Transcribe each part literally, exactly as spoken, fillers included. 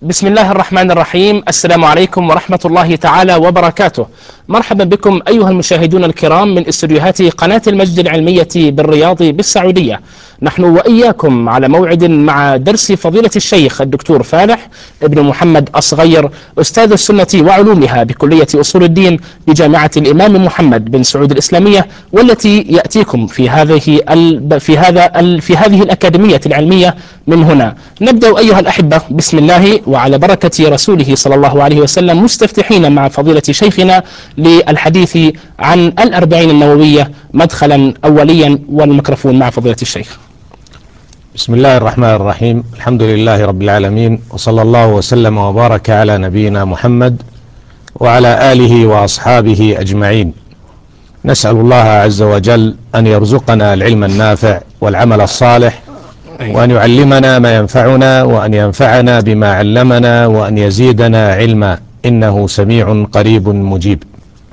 بسم الله الرحمن الرحيم. السلام عليكم ورحمة الله تعالى وبركاته. مرحبا بكم أيها المشاهدون الكرام من استديوهات قناة المجد العلمية بالرياض بالسعودية. نحن وإياكم على موعد مع درس فضيلة الشيخ الدكتور فالح ابن محمد الصغير أستاذ السنة وعلومها بكلية أصول الدين بجامعة الإمام محمد بن سعود الإسلامية، والتي يأتيكم في هذه في هذا في هذه الأكاديمية العلمية من هنا. نبدأ أيها الأحبة بسم الله وعلى بركة رسوله صلى الله عليه وسلم، مستفتحين مع فضيلة شيخنا للحديث عن الأربعين النووية مدخلا أوليا، والميكروفون مع فضيلة الشيخ. بسم الله الرحمن الرحيم. الحمد لله رب العالمين، وصلى الله وسلم وبارك على نبينا محمد وعلى آله وأصحابه أجمعين. نسأل الله عز وجل أن يرزقنا العلم النافع والعمل الصالح، وأن يعلمنا ما ينفعنا، وأن ينفعنا بما علمنا، وأن يزيدنا علما، إنه سميع قريب مجيب.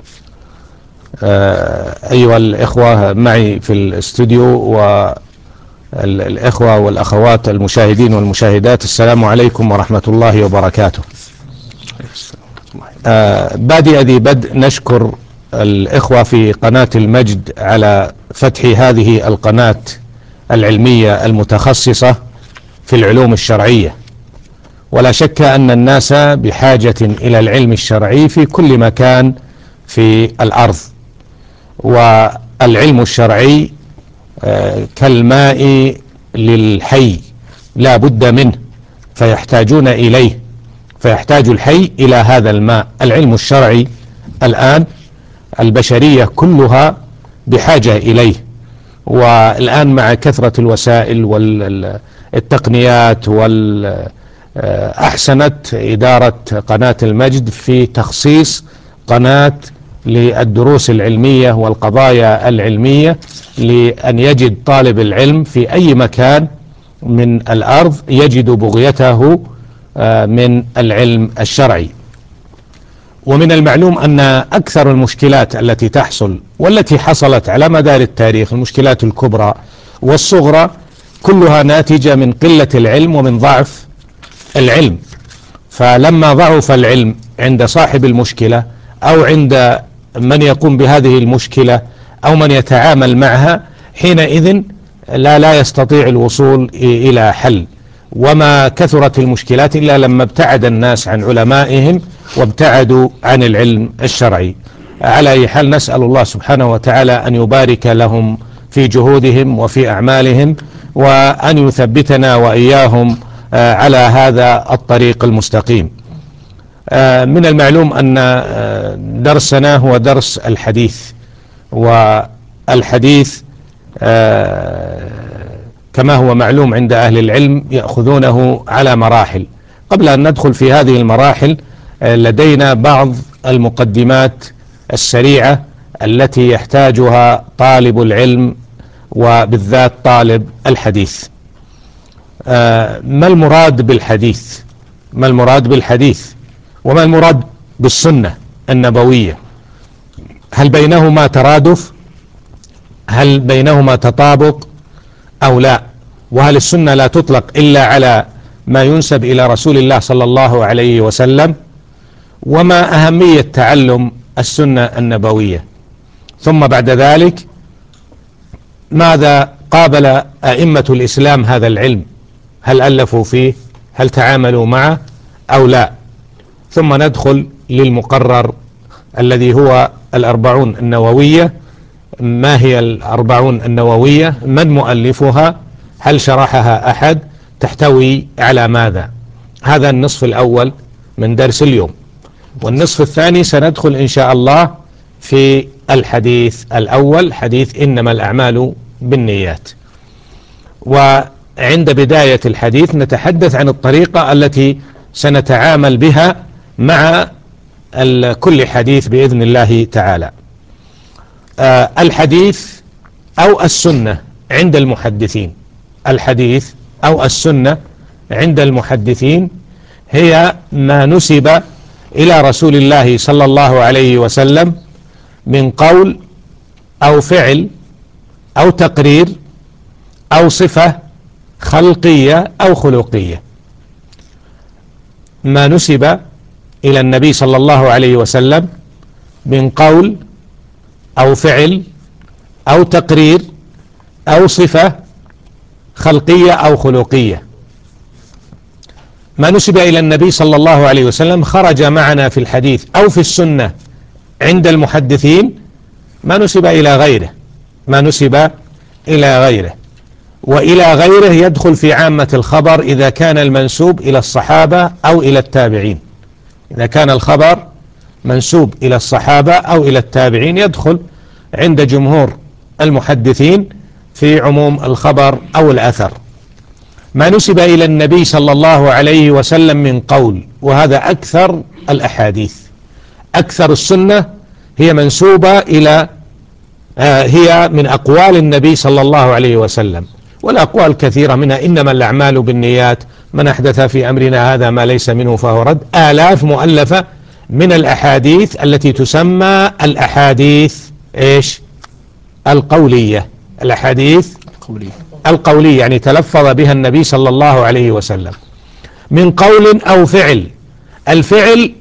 أيها الإخوة معي في الاستوديو والإخوة والأخوات المشاهدين والمشاهدات، السلام عليكم ورحمة الله وبركاته. بادئ ذي بدء نشكر الإخوة في قناة المجد على فتح هذه القناة العلمية المتخصصة في العلوم الشرعية، ولا شك أن الناس بحاجة إلى العلم الشرعي في كل مكان في الأرض، والعلم الشرعي كالماء للحي لا بد منه، فيحتاجون إليه، فيحتاج الحي إلى هذا الماء. العلم الشرعي الآن البشرية كلها بحاجة إليه، والآن مع كثرة الوسائل والتقنيات والأحسنت إدارة قناة المجد في تخصيص قناة للدروس العلمية والقضايا العلمية، لأن يجد طالب العلم في أي مكان من الأرض يجد بغيته من العلم الشرعي. ومن المعلوم أن أكثر المشكلات التي تحصل والتي حصلت على مدار التاريخ، المشكلات الكبرى والصغرى، كلها ناتجة من قلة العلم ومن ضعف العلم. فلما ضعف العلم عند صاحب المشكلة أو عند من يقوم بهذه المشكلة أو من يتعامل معها، حينئذ لا لا يستطيع الوصول إلى حل. وما كثرت المشكلات إلا لما ابتعد الناس عن علمائهم وابتعدوا عن العلم الشرعي. على أي حال، نسأل الله سبحانه وتعالى أن يبارك لهم في جهودهم وفي أعمالهم، وأن يثبتنا وإياهم على هذا الطريق المستقيم. من المعلوم أن درسنا هو درس الحديث، والحديث كما هو معلوم عند أهل العلم يأخذونه على مراحل. قبل أن ندخل في هذه المراحل لدينا بعض المقدمات السريعة التي يحتاجها طالب العلم، وبالذات طالب الحديث. ما المراد بالحديث؟ ما المراد بالحديث؟ وما المراد بالسنة النبوية؟ هل بينهما ترادف؟ هل بينهما تطابق أو لا؟ وهل السنة لا تطلق إلا على ما ينسب إلى رسول الله صلى الله عليه وسلم؟ وما أهمية تعلم السنة النبوية؟ ثم بعد ذلك ماذا قابل أئمة الإسلام هذا العلم؟ هل ألفوا فيه؟ هل تعاملوا معه أو لا؟ ثم ندخل للمقرر الذي هو الأربعون النووية. ما هي الأربعون النووية؟ من مؤلفها؟ هل شرحها أحد؟ تحتوي على ماذا؟ هذا النصف الأول من درس اليوم. والنصف الثاني سندخل إن شاء الله في الحديث الأول، حديث إنما الأعمال بالنيات. وعند بداية الحديث نتحدث عن الطريقة التي سنتعامل بها مع كل حديث بإذن الله تعالى. آه الحديث أو السنة عند المحدثين، الحديث أو السنة عند المحدثين هي ما نسب إلى رسول الله صلى الله عليه وسلم من قول أو فعل أو تقرير أو صفة خلقية أو خلقية. ما نسب إلى النبي صلى الله عليه وسلم من قول أو فعل أو تقرير أو صفة خلقية أو خلقية. ما نسب إلى النبي صلى الله عليه وسلم خرج معنا في الحديث أو في السنة عند المحدثين، ما نسب إلى غيره ما نسب إلى غيره وإلى غيره يدخل في عامة الخبر إذا كان المنسوب إلى الصحابة أو إلى التابعين. إذا كان الخبر منسوب إلى الصحابة أو إلى التابعين يدخل عند جمهور المحدثين في عموم الخبر أو الأثر. ما نسب إلى النبي صلى الله عليه وسلم من قول، وهذا أكثر الأحاديث، أكثر السنة هي منسوبة إلى آه هي من أقوال النبي صلى الله عليه وسلم، والأقوال كثيرة منها إنما الأعمال بالنيات، من أحدث في أمرنا هذا ما ليس منه فهو رد. آلاف مؤلفة من الأحاديث التي تسمى الأحاديث إيش؟ القولية. الأحاديث القولية القولية يعني تلفظ بها النبي صلى الله عليه وسلم من قول أو فعل. الفعل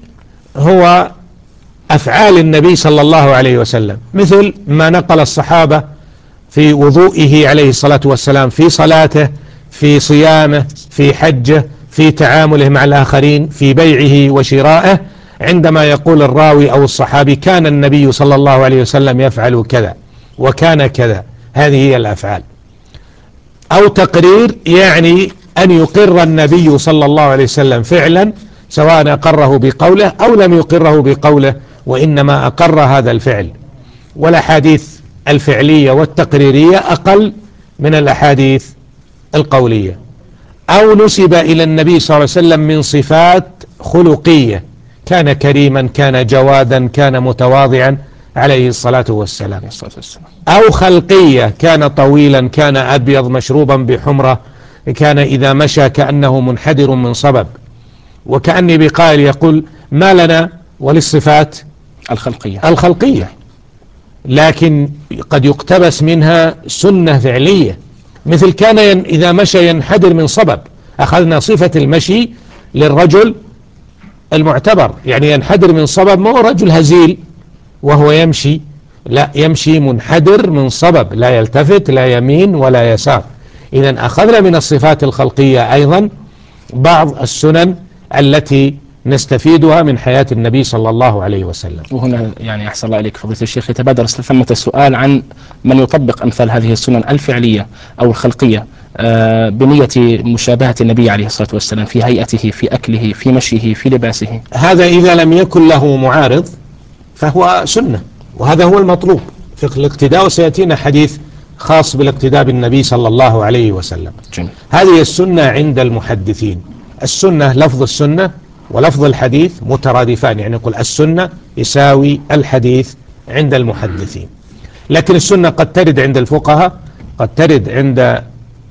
هو أفعال النبي صلى الله عليه وسلم، مثل ما نقل الصحابة في وضوئه عليه الصلاة والسلام، في صلاته، في صيامه، في حجه، في تعامله مع الآخرين، في بيعه وشرائه، عندما يقول الراوي أو الصحابي كان النبي صلى الله عليه وسلم يفعل كذا وكان كذا، هذه هي الأفعال. أو تقرير يعني أن يقر النبي صلى الله عليه وسلم فعلا، سواء أقره بقوله أو لم يقره بقوله، وإنما أقر هذا الفعل. والأحاديث الفعلية والتقريرية أقل من الأحاديث القولية. أو نسب إلى النبي صلى الله عليه وسلم من صفات خلقية، كان كريما، كان جوادا، كان متواضعا عليه الصلاة والسلام. أو خلقية، كان طويلا، كان أبيض مشروبا بحمرة، كان إذا مشى كأنه منحدر من صبب. وكأني بقائل يقول ما لنا وللصفات الخلقية الخلقية، لكن قد يقتبس منها سنة فعلية، مثل كان ين إذا مشى ينحدر من صبب، أخذنا صفة المشي للرجل المعتبر، يعني ينحدر من صبب، ما هو رجل هزيل وهو يمشي، لا، يمشي منحدر من صبب، لا يلتفت لا يمين ولا يسار. إذن أخذنا من الصفات الخلقية أيضا بعض السنن التي نستفيدها من حياة النبي صلى الله عليه وسلم. وهنا يعني أحسن الله إليك فضيلة الشيخ، يتبادر ثمة السؤال عن من يطبق أمثال هذه السنن الفعلية أو الخلقية بنية مشابهة النبي عليه الصلاة والسلام في هيئته، في أكله، في مشيه، في لباسه. هذا إذا لم يكن له معارض فهو سنة، وهذا هو المطلوب في الاقتداء، وسيأتينا حديث خاص بالاقتداء بالنبي صلى الله عليه وسلم. جميل. هذه السنة عند المحدثين. السنة لفظ السنة ولفظ الحديث مترادفان، يعني نقول السنة يساوي الحديث عند المحدثين. لكن السنة قد ترد عند الفقهاء، قد ترد عند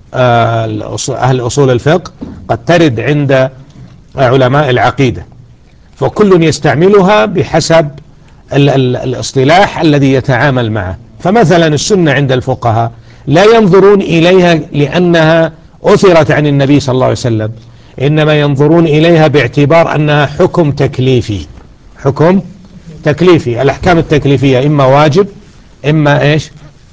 أهل أصول الفقه، قد ترد عند علماء العقيدة، فكل يستعملها بحسب ال ال الاصطلاح الذي يتعامل معه. فمثلا السنة عند الفقهاء لا ينظرون إليها لأنها أثرت عن النبي صلى الله عليه وسلم، إنما ينظرون إليها باعتبار أنها حكم تكليفي. حكم تكليفي. الأحكام التكليفية إما واجب، إما إيش؟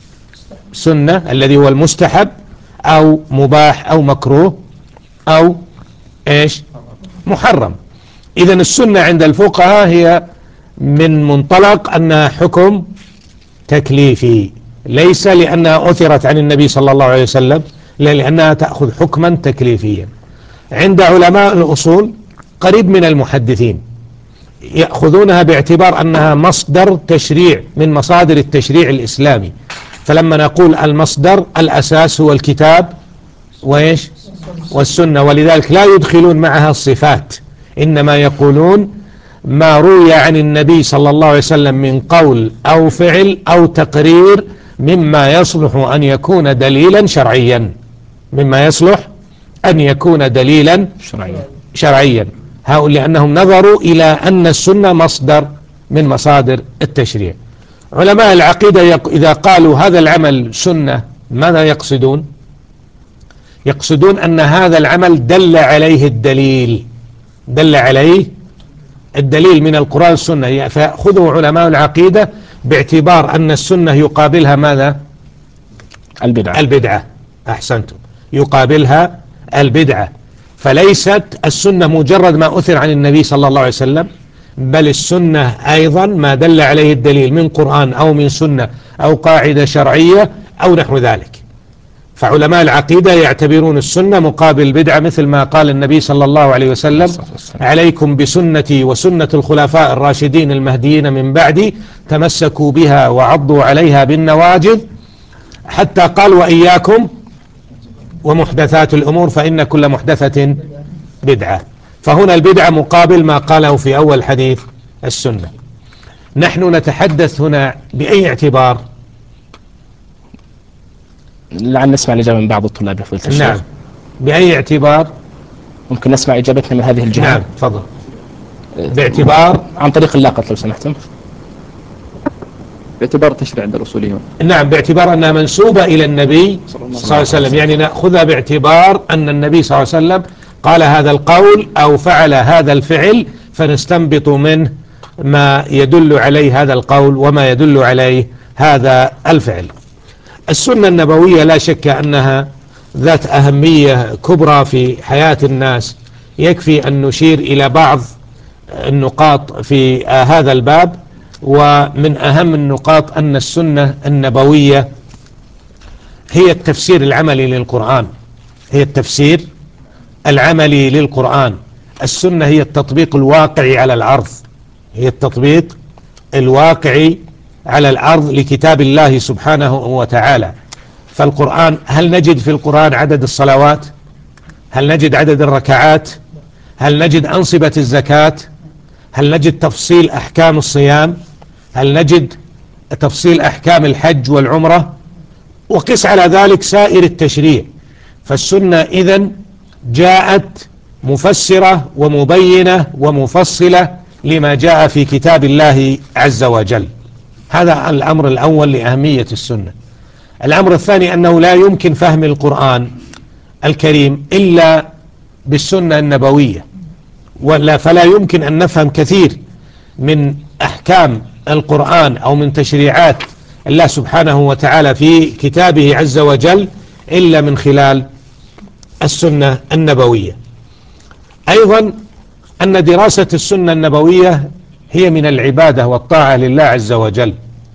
سنة الذي هو المستحب، أو مباح، أو مكروه، أو إيش؟ محرم. إذن السنة عند الفقهاء هي من منطلق أنها حكم تكليفي، ليس لأنها أثرت عن النبي صلى الله عليه وسلم، لأنها تأخذ حكما تكليفيا. عند علماء الأصول قريب من المحدثين، يأخذونها باعتبار أنها مصدر تشريع من مصادر التشريع الإسلامي. فلما نقول المصدر الأساس هو الكتاب وإيش؟ والسنة، ولذلك لا يدخلون معها الصفات، إنما يقولون ما روي عن النبي صلى الله عليه وسلم من قول أو فعل أو تقرير مما يصلح أن يكون دليلا شرعيا، مما يصلح أن يكون دليلا شرعيا شرعيا هؤلاء لأنهم نظروا إلى أن السنة مصدر من مصادر التشريع. علماء العقيدة إذا قالوا هذا العمل سنة، ماذا يقصدون؟ يقصدون أن هذا العمل دل عليه الدليل، دل عليه الدليل من القرآن والسنة. فيأخذه علماء العقيدة باعتبار أن السنة يقابلها ماذا؟ البدعة. البدعة، أحسنتم، يقابلها البدعة. فليست السنة مجرد ما أثر عن النبي صلى الله عليه وسلم، بل السنة أيضا ما دل عليه الدليل من قرآن أو من سنة أو قاعدة شرعية أو نحو ذلك. فعلماء العقيدة يعتبرون السنة مقابل البدعة، مثل ما قال النبي صلى الله عليه وسلم: عليكم بسنتي وسنة الخلفاء الراشدين المهديين من بعدي، تمسكوا بها وعضوا عليها بالنواجذ، حتى قال: وإياكم ومحدثات الأمور فإن كل محدثة بدعة. فهنا البدعة مقابل ما قاله في أول حديث السنة. نحن نتحدث هنا بأي اعتبار؟ لعل نسمع الإجابة من بعض الطلاب يا فضيلة الشيخ. نعم، بأي اعتبار؟ ممكن نسمع إجابتنا من هذه الجهة؟ نعم تفضل. باعتبار عن طريق اللاقط لو سمحتم. باعتبار التشريع عند الأصوليون. نعم، باعتبار أنها منسوبة إلى النبي صلى الله عليه وسلم، يعني نأخذها باعتبار أن النبي صلى الله عليه وسلم قال هذا القول أو فعل هذا الفعل، فنستنبط منه ما يدل عليه هذا القول وما يدل عليه هذا الفعل. السنة النبوية لا شك أنها ذات أهمية كبرى في حياة الناس. يكفي أن نشير إلى بعض النقاط في هذا الباب. ومن أهم النقاط أن السنة النبوية هي التفسير العملي للقرآن، هي التفسير العملي للقرآن. السنة هي التطبيق الواقعي على الأرض، هي التطبيق الواقعي على الأرض لكتاب الله سبحانه وتعالى. فالقرآن، هل نجد في القرآن عدد الصلوات؟ هل نجد عدد الركعات؟ هل نجد أنصبة الزكاة؟ هل نجد تفصيل أحكام الصيام؟ هل نجد تفصيل أحكام الحج والعمرة؟ وقس على ذلك سائر التشريع. فالسنة إذن جاءت مفسرة ومبينة ومفصلة لما جاء في كتاب الله عز وجل. هذا الأمر الأول لأهمية السنة. الأمر الثاني أنه لا يمكن فهم القرآن الكريم إلا بالسنة النبوية، ولا فلا يمكن أن نفهم كثير من أحكام القرآن أو من تشريعات الله سبحانه وتعالى في كتابه عز وجل إلا من خلال السنة النبوية. أيضا أن دراسة السنة النبوية هي من العبادة والطاعة لله عز وجل.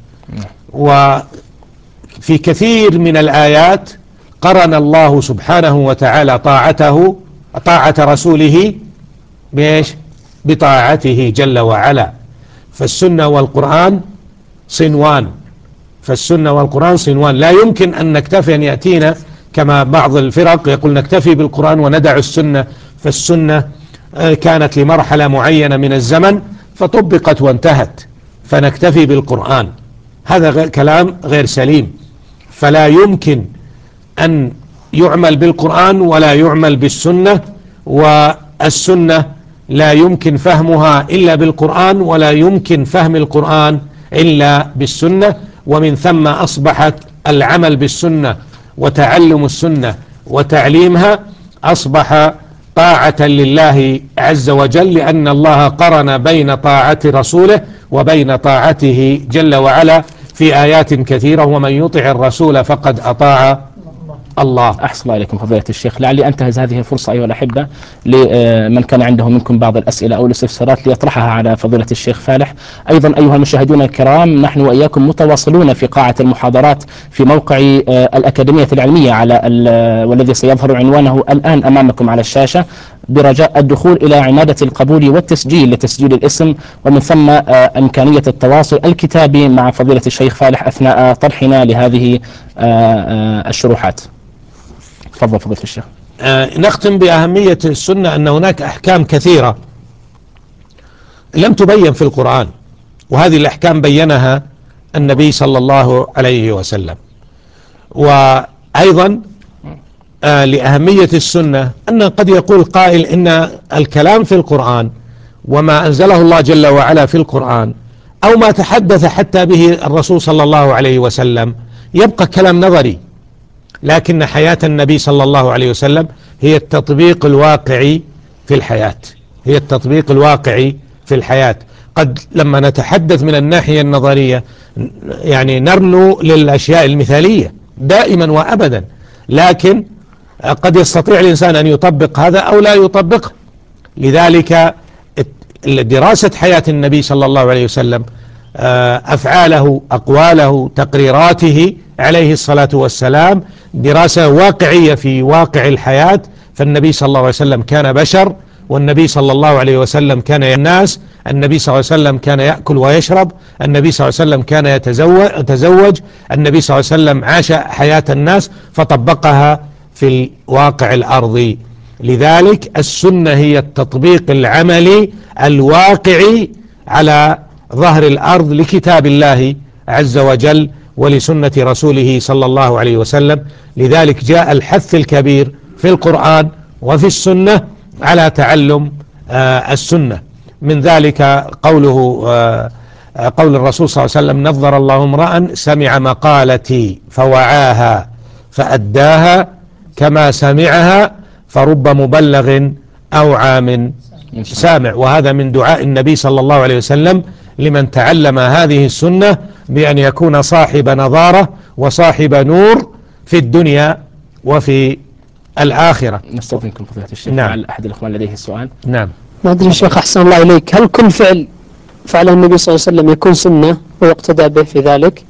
وفي كثير من الآيات قرن الله سبحانه وتعالى طاعته طاعة رسوله بإيش؟ بطاعته جل وعلا. فالسنة والقرآن صنوان، فالسنة والقرآن صنوان. لا يمكن أن نكتفي، أن يأتينا كما بعض الفرق يقول نكتفي بالقرآن وندع السنة، فالسنة كانت لمرحلة معينة من الزمن فطبقت وانتهت فنكتفي بالقرآن. هذا كلام غير سليم. فلا يمكن أن يعمل بالقرآن ولا يعمل بالسنة، والسنة لا يمكن فهمها إلا بالقرآن ولا يمكن فهم القرآن إلا بالسنة. ومن ثم أصبحت العمل بالسنة وتعلم السنة وتعليمها أصبح طاعة لله عز وجل، لأن الله قرن بين طاعة رسوله وبين طاعته جل وعلا في آيات كثيرة: ومن يطع الرسول فقد أطاع الله. أحسن الله إليكم فضيلة الشيخ. لعلي أنتهز هذه الفرصة أيها الأحبة لمن كان عنده منكم بعض الأسئلة أو الاستفسارات ليطرحها على فضيلة الشيخ فالح. أيضا أيها المشاهدون الكرام، نحن وإياكم متواصلون في قاعة المحاضرات في موقع الأكاديمية العلمية على والذي سيظهر عنوانه الآن أمامكم على الشاشة، برجاء الدخول إلى عمادة القبول والتسجيل لتسجيل الاسم، ومن ثم إمكانية التواصل الكتابي مع فضيلة الشيخ فالح أثناء طرحنا لهذه الشروحات. تفضل فضيلة الشيخ. آه نختم بأهمية السنة، أن هناك أحكام كثيرة لم تبين في القرآن، وهذه الأحكام بينها النبي صلى الله عليه وسلم. وأيضا آه لأهمية السنة أن قد يقول قائل إن الكلام في القرآن وما أنزله الله جل وعلا في القرآن أو ما تحدث حتى به الرسول صلى الله عليه وسلم يبقى كلام نظري، لكن حياة النبي صلى الله عليه وسلم هي التطبيق الواقعي في الحياة. هي التطبيق الواقعي في الحياة. قد لما نتحدث من الناحية النظرية يعني نرنو للأشياء المثالية دائما وأبدا، لكن قد يستطيع الإنسان أن يطبق هذا أو لا يطبقه. لذلك دراسة حياة النبي صلى الله عليه وسلم، أفعاله، أقواله، تقريراته عليه الصلاة والسلام، دراسة واقعية في واقع الحياة. فالنبي صلى الله عليه وسلم كان بشر، والنبي صلى الله عليه وسلم كان الناس، النبي صلى الله عليه وسلم كان يأكل ويشرب، النبي صلى الله عليه وسلم كان يتزوج، النبي صلى الله عليه وسلم عاش حياة الناس فطبقها في الواقع الأرضي. لذلك السنة هي التطبيق العملي الواقعي على ظهر الأرض لكتاب الله عز وجل ولسنة رسوله صلى الله عليه وسلم. لذلك جاء الحث الكبير في القرآن وفي السنة على تعلم آه السنة. من ذلك قوله آه قول الرسول صلى الله عليه وسلم: نظر الله امرأ سمع مقالتي فوعاها فأداها كما سمعها فرب مبلغ أوعى من سامع. وهذا من دعاء النبي صلى الله عليه وسلم لمن تعلم هذه السنة بأن يكون صاحب نظارة وصاحب نور في الدنيا وفي الآخرة. نستأذنكم فضيلة الشيخ. نعم. على أحد الإخوان لديه السؤال. نعم. ما أدري شيخ أحسن الله إليك، هل كل فعل فعله النبي صلى الله عليه وسلم يكون سنة ويقتدى به في ذلك؟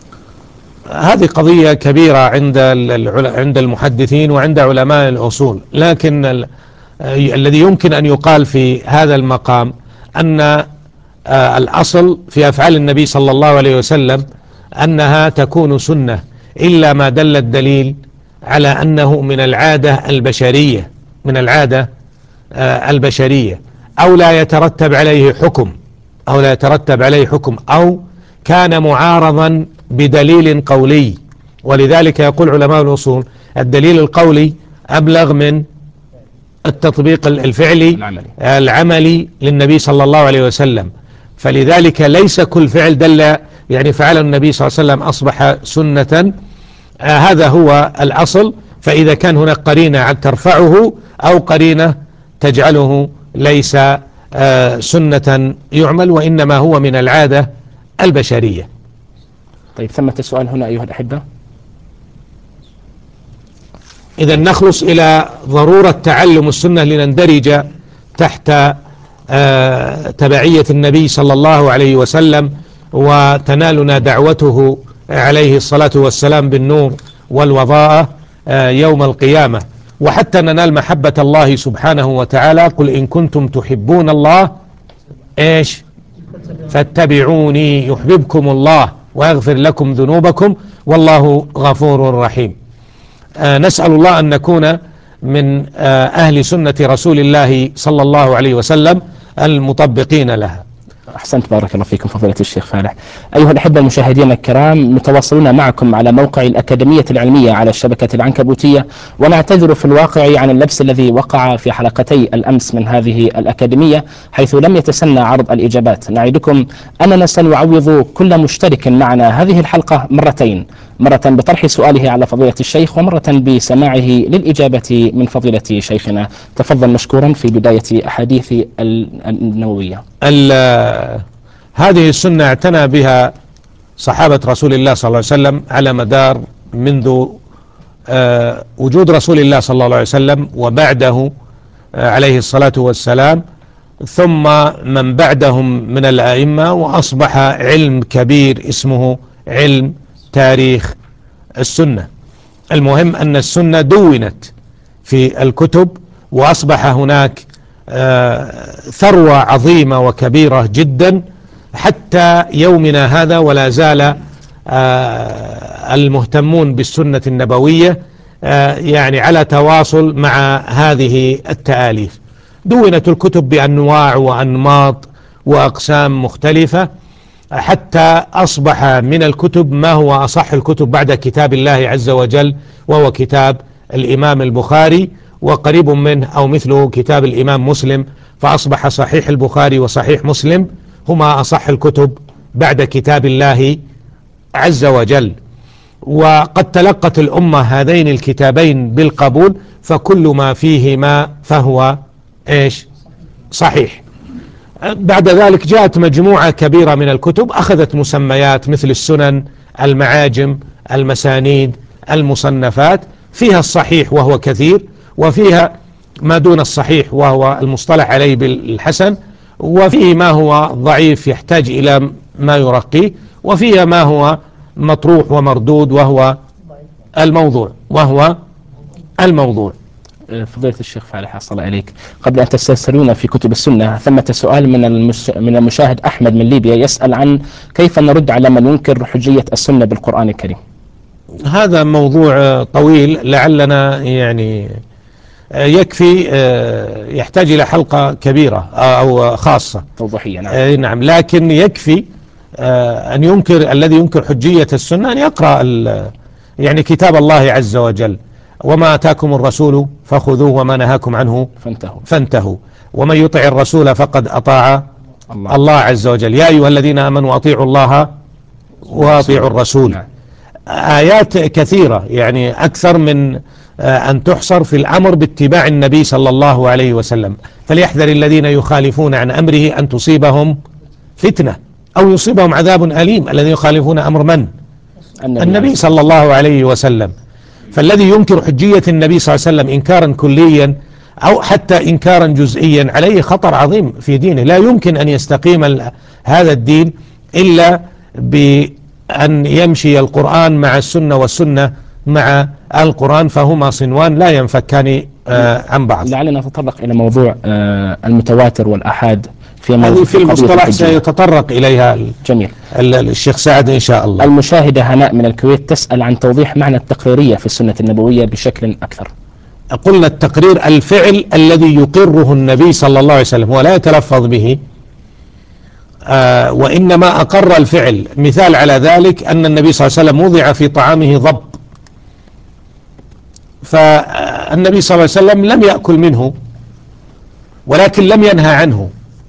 هذه قضية كبيرة عند عند المحدثين وعند علماء الأصول، لكن ال الذي يمكن أن يقال في هذا المقام أن الأصل في أفعال النبي صلى الله عليه وسلم أنها تكون سنة، إلا ما دل الدليل على أنه من العادة البشرية من العادة البشرية أو لا يترتب عليه حكم أو لا يترتب عليه حكم أو كان معارضا بدليل قولي. ولذلك يقول علماء الأصول: الدليل القولي أبلغ من التطبيق الفعلي العملي, العملي للنبي صلى الله عليه وسلم. فلذلك ليس كل فعل دل يعني فعل النبي صلى الله عليه وسلم أصبح سنة. آه هذا هو الأصل. فإذا كان هناك قرينة ترفعه أو قرينة تجعله ليس آه سنة يعمل، وإنما هو من العادة البشرية. طيب، ثمة السؤال هنا أيها الأحبة. إذا نخلص إلى ضرورة تعلم السنة لنندرج تحت آه تبعية النبي صلى الله عليه وسلم، وتنالنا دعوته عليه الصلاة والسلام بالنور والوضاءة آه يوم القيامة، وحتى ننال محبة الله سبحانه وتعالى: قل إن كنتم تحبون الله إيش فاتبعوني يحببكم الله ويغفر لكم ذنوبكم والله غفور رحيم. آه نسأل الله أن نكون من آه أهل سنة رسول الله صلى الله عليه وسلم المطبقين لها. أحسنت، بارك الله فيكم فضيلة الشيخ فالح. أيها الأحبة المشاهدين الكرام، متواصلون معكم على موقع الأكاديمية العلمية على الشبكة العنكبوتية، ونعتذر في الواقع عن اللبس الذي وقع في حلقتي الأمس من هذه الأكاديمية، حيث لم يتسنى عرض الإجابات. نعدكم أننا سنعوض كل مشترك معنا هذه الحلقة مرتين، مرة بطرح سؤاله على فضيلة الشيخ، ومرة بسماعه للإجابة من فضيلة شيخنا. تفضل مشكورا في بداية أحاديث النووية. هذه السنة اعتنى بها صحابة رسول الله صلى الله عليه وسلم على مدار منذ آه وجود رسول الله صلى الله عليه وسلم وبعده آه عليه الصلاة والسلام، ثم من بعدهم من الأئمة، وأصبح علم كبير اسمه علم تاريخ السنة. المهم أن السنة دونت في الكتب، وأصبح هناك آه ثروة عظيمة وكبيرة جدا حتى يومنا هذا، ولا زال آه المهتمون بالسنة النبوية آه يعني على تواصل مع هذه التآليف. دونت الكتب بأنواع وأنماط وأقسام مختلفة، حتى أصبح من الكتب ما هو أصح الكتب بعد كتاب الله عز وجل، وهو كتاب الإمام البخاري، وقريب منه أو مثله كتاب الإمام مسلم، فأصبح صحيح البخاري وصحيح مسلم هما أصح الكتب بعد كتاب الله عز وجل. وقد تلقت الأمة هذين الكتابين بالقبول، فكل ما فيهما فهو إيش صحيح. بعد ذلك جاءت مجموعة كبيرة من الكتب أخذت مسميات مثل السنن، المعاجم، المسانيد، المصنفات، فيها الصحيح وهو كثير، وفيها ما دون الصحيح وهو المصطلح عليه بالحسن، وفيه ما هو ضعيف يحتاج إلى ما يرقيه، وفيها ما هو مطروح ومردود وهو الموضوع وهو الموضوع. فضيلة الشيخ فالح حصل عليك، قبل أن تسترسلون في كتب السنة ثمة سؤال من المش... من المشاهد أحمد من ليبيا يسأل عن كيف نرد على من ينكر حجية السنة بالقرآن الكريم. هذا موضوع طويل لعلنا يعني يكفي يحتاج إلى حلقة كبيرة أو خاصة توضيحية. نعم. نعم، لكن يكفي أن ينكر الذي ينكر حجية السنة أن يقرأ يعني كتاب الله عز وجل: وما أتاكم الرسول فخذوه وما نهاكم عنه فانتهوا فانتهوا ومن يطع الرسول فقد أطاع الله, الله عز وجل، يا أيها الذين آمنوا أطيعوا الله وأطيعوا الرسول. نعم. آيات كثيرة يعني أكثر من أن تحصر في الأمر باتباع النبي صلى الله عليه وسلم. فليحذر الذين يخالفون عن أمره أن تصيبهم فتنة أو يصيبهم عذاب أليم. الذين يخالفون أمر من؟ النبي, النبي صلى الله عليه وسلم. فالذي ينكر حجية النبي صلى الله عليه وسلم إنكارا كليا أو حتى إنكارا جزئيا عليه خطر عظيم في دينه. لا يمكن أن يستقيم هذا الدين إلا بأن يمشي القرآن مع السنة والسنة مع القرآن، فهما صنوان لا ينفكان عن بعض. لعلنا نتطرق إلى موضوع المتواتر والأحاد في هذه في المصطلح سيتطرق إليها جميل الشيخ سعد إن شاء الله. المشاهدة هناء من الكويت تسأل عن توضيح معنى التقريرية في السنة النبوية بشكل أكثر. قلنا التقرير الفعل الذي يقره النبي صلى الله عليه وسلم ولا يتلفظ به، آه وإنما أقر الفعل. مثال على ذلك أن النبي صلى الله عليه وسلم وضع في طعامه ضب، فالنبي صلى الله عليه وسلم لم يأكل منه ولكن لم ينهى عنه،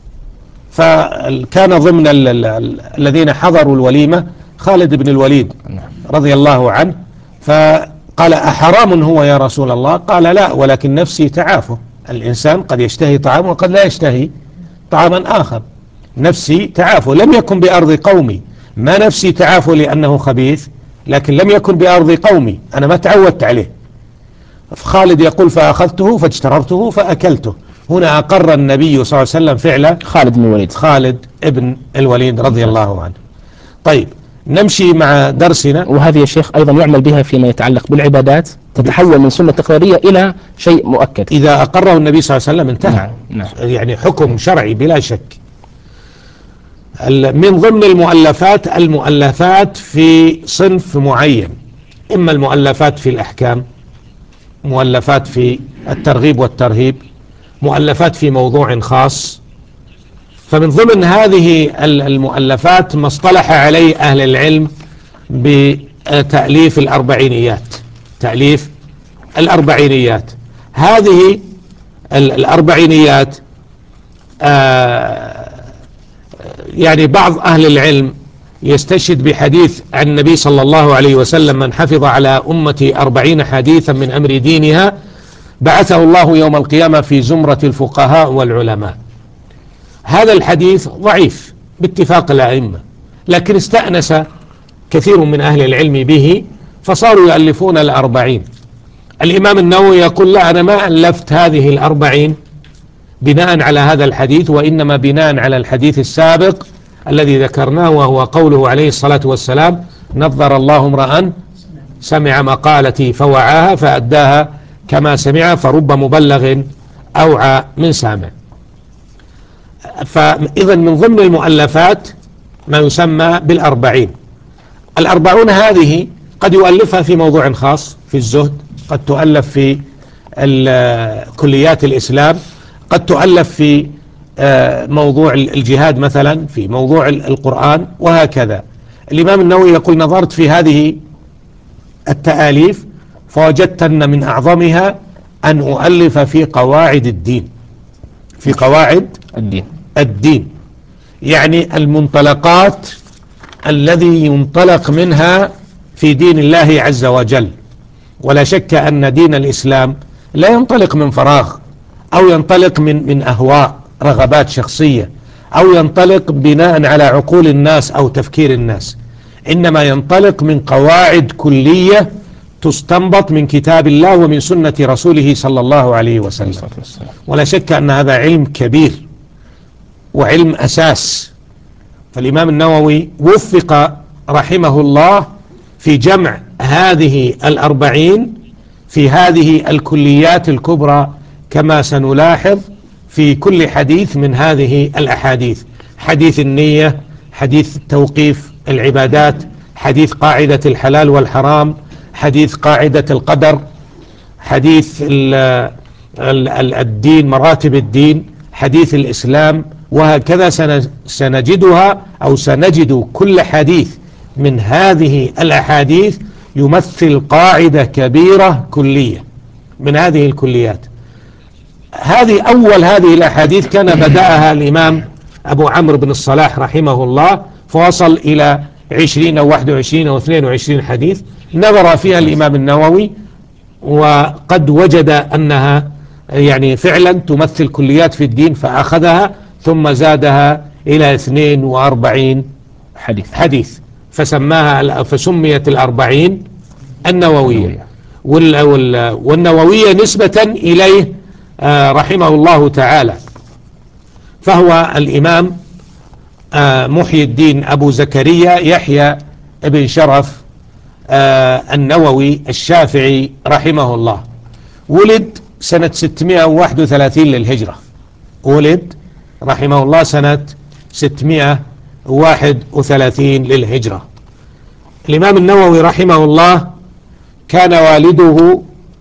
فكان ضمن الذين حضروا الوليمة خالد بن الوليد رضي الله عنه، فقال: أحرام هو يا رسول الله؟ قال: لا، ولكن نفسي تعافه. الإنسان قد يشتهي طعام وقد لا يشتهي طعاما آخر. نفسي تعافه، لم يكن بأرض قومي. ما نفسي تعافه لأنه خبيث، لكن لم يكن بأرض قومي، أنا ما تعودت عليه. خالد يقول: فأخذته فاجتررته فأكلته. هنا أقر النبي صلى الله عليه وسلم فعل خالد بن الوليد خالد ابن الوليد رضي الله عنه. طيب نمشي مع درسنا. وهذه يا شيخ أيضا يعمل بها فيما يتعلق بالعبادات، تتحول من سنة تقريرية إلى شيء مؤكد. إذا أقره النبي صلى الله عليه وسلم انتهى. نعم. نعم. يعني حكم شرعي بلا شك. من ضمن المؤلفات المؤلفات في صنف معين، إما المؤلفات في الأحكام، مؤلفات في الترغيب والترهيب، مؤلفات في موضوع خاص. فمن ضمن هذه المؤلفات ما اصطلح عليه أهل العلم بتأليف الأربعينيات. تأليف الأربعينيات هذه الأربعينيات آه يعني بعض أهل العلم يستشهد بحديث عن النبي صلى الله عليه وسلم: من حفظ على أمتي أربعين حديثا من أمر دينها بعثه الله يوم القيامة في زمرة الفقهاء والعلماء. هذا الحديث ضعيف باتفاق الأئمة، لكن استأنس كثير من أهل العلم به فصاروا يؤلفون الأربعين. الإمام النووي يقول: لا، أنا ما ألفت هذه الأربعين بناء على هذا الحديث، وإنما بناء على الحديث السابق الذي ذكرناه، وهو قوله عليه الصلاة والسلام: نظر الله امرأ سمع مقالتي فوعاها فأداها كما سمع فرب مبلغ أوعى من سامع. فإذا من ضمن المؤلفات ما يسمى بالأربعين. الأربعون هذه قد يؤلفها في موضوع خاص في الزهد، قد تؤلف في كليات الإسلام، قد تؤلف في موضوع الجهاد مثلا، في موضوع القرآن، وهكذا. الإمام النووي يقول: نظرت في هذه التآليف فوجدت أن من أعظمها أن أؤلف في قواعد الدين، في قواعد الدين الدين يعني المنطلقات الذي ينطلق منها في دين الله عز وجل. ولا شك أن دين الإسلام لا ينطلق من فراغ أو ينطلق من من أهواء رغبات شخصية أو ينطلق بناء على عقول الناس أو تفكير الناس، إنما ينطلق من قواعد كلية تستنبط من كتاب الله ومن سنة رسوله صلى الله عليه وسلم. ولا شك أن هذا علم كبير وعلم أساس. فالإمام النووي وفق رحمه الله في جمع هذه الأربعين في هذه الكليات الكبرى، كما سنلاحظ في كل حديث من هذه الأحاديث: حديث النية، حديث توقيف العبادات، حديث قاعدة الحلال والحرام، حديث قاعدة القدر، حديث ال ال ال الدين، مراتب الدين، حديث الإسلام، وهكذا سنجدها أو سنجد كل حديث من هذه الأحاديث يمثل قاعدة كبيرة كلية من هذه الكليات. هذه أول هذه الأحاديث كان بدأها الإمام أبو عمرو بن الصلاح رحمه الله، فوصل إلى عشرين أو واحد وعشرين أو اثنين وعشرين حديث نظر فيها الإمام النووي، وقد وجد أنها يعني فعلا تمثل كليات في الدين، فأخذها ثم زادها إلى اثنين وأربعين حديث حديث فسماها فسميت الأربعين النووية. والنووية نسبة إليه رحمه الله تعالى، فهو الإمام محي الدين أبو زكريا يحيى ابن شرف النووي الشافعي رحمه الله. ولد سنة ستمائة وواحد وثلاثين للهجرة، ولد رحمه الله سنة ستمائة وواحد وثلاثين للهجرة. الإمام النووي رحمه الله كان والده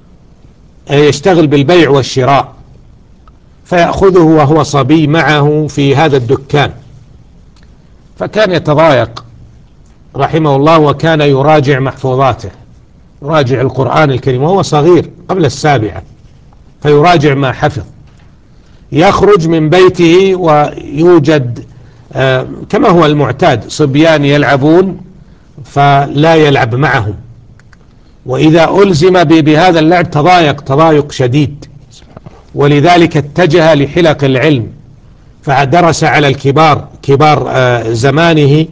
يشتغل بالبيع والشراء، فيأخذه وهو صبي معه في هذا الدكان، فكان يتضايق رحمه الله، وكان يراجع محفوظاته، يراجع القرآن الكريم وهو صغير قبل السابعة، فيراجع ما حفظ. يخرج من بيته ويوجد آه كما هو المعتاد صبيان يلعبون فلا يلعب معهم، وإذا ألزم بهذا اللعب تضايق تضايق شديد، ولذلك اتجه لحلق العلم، فدرس على الكبار كبار آه زمانه،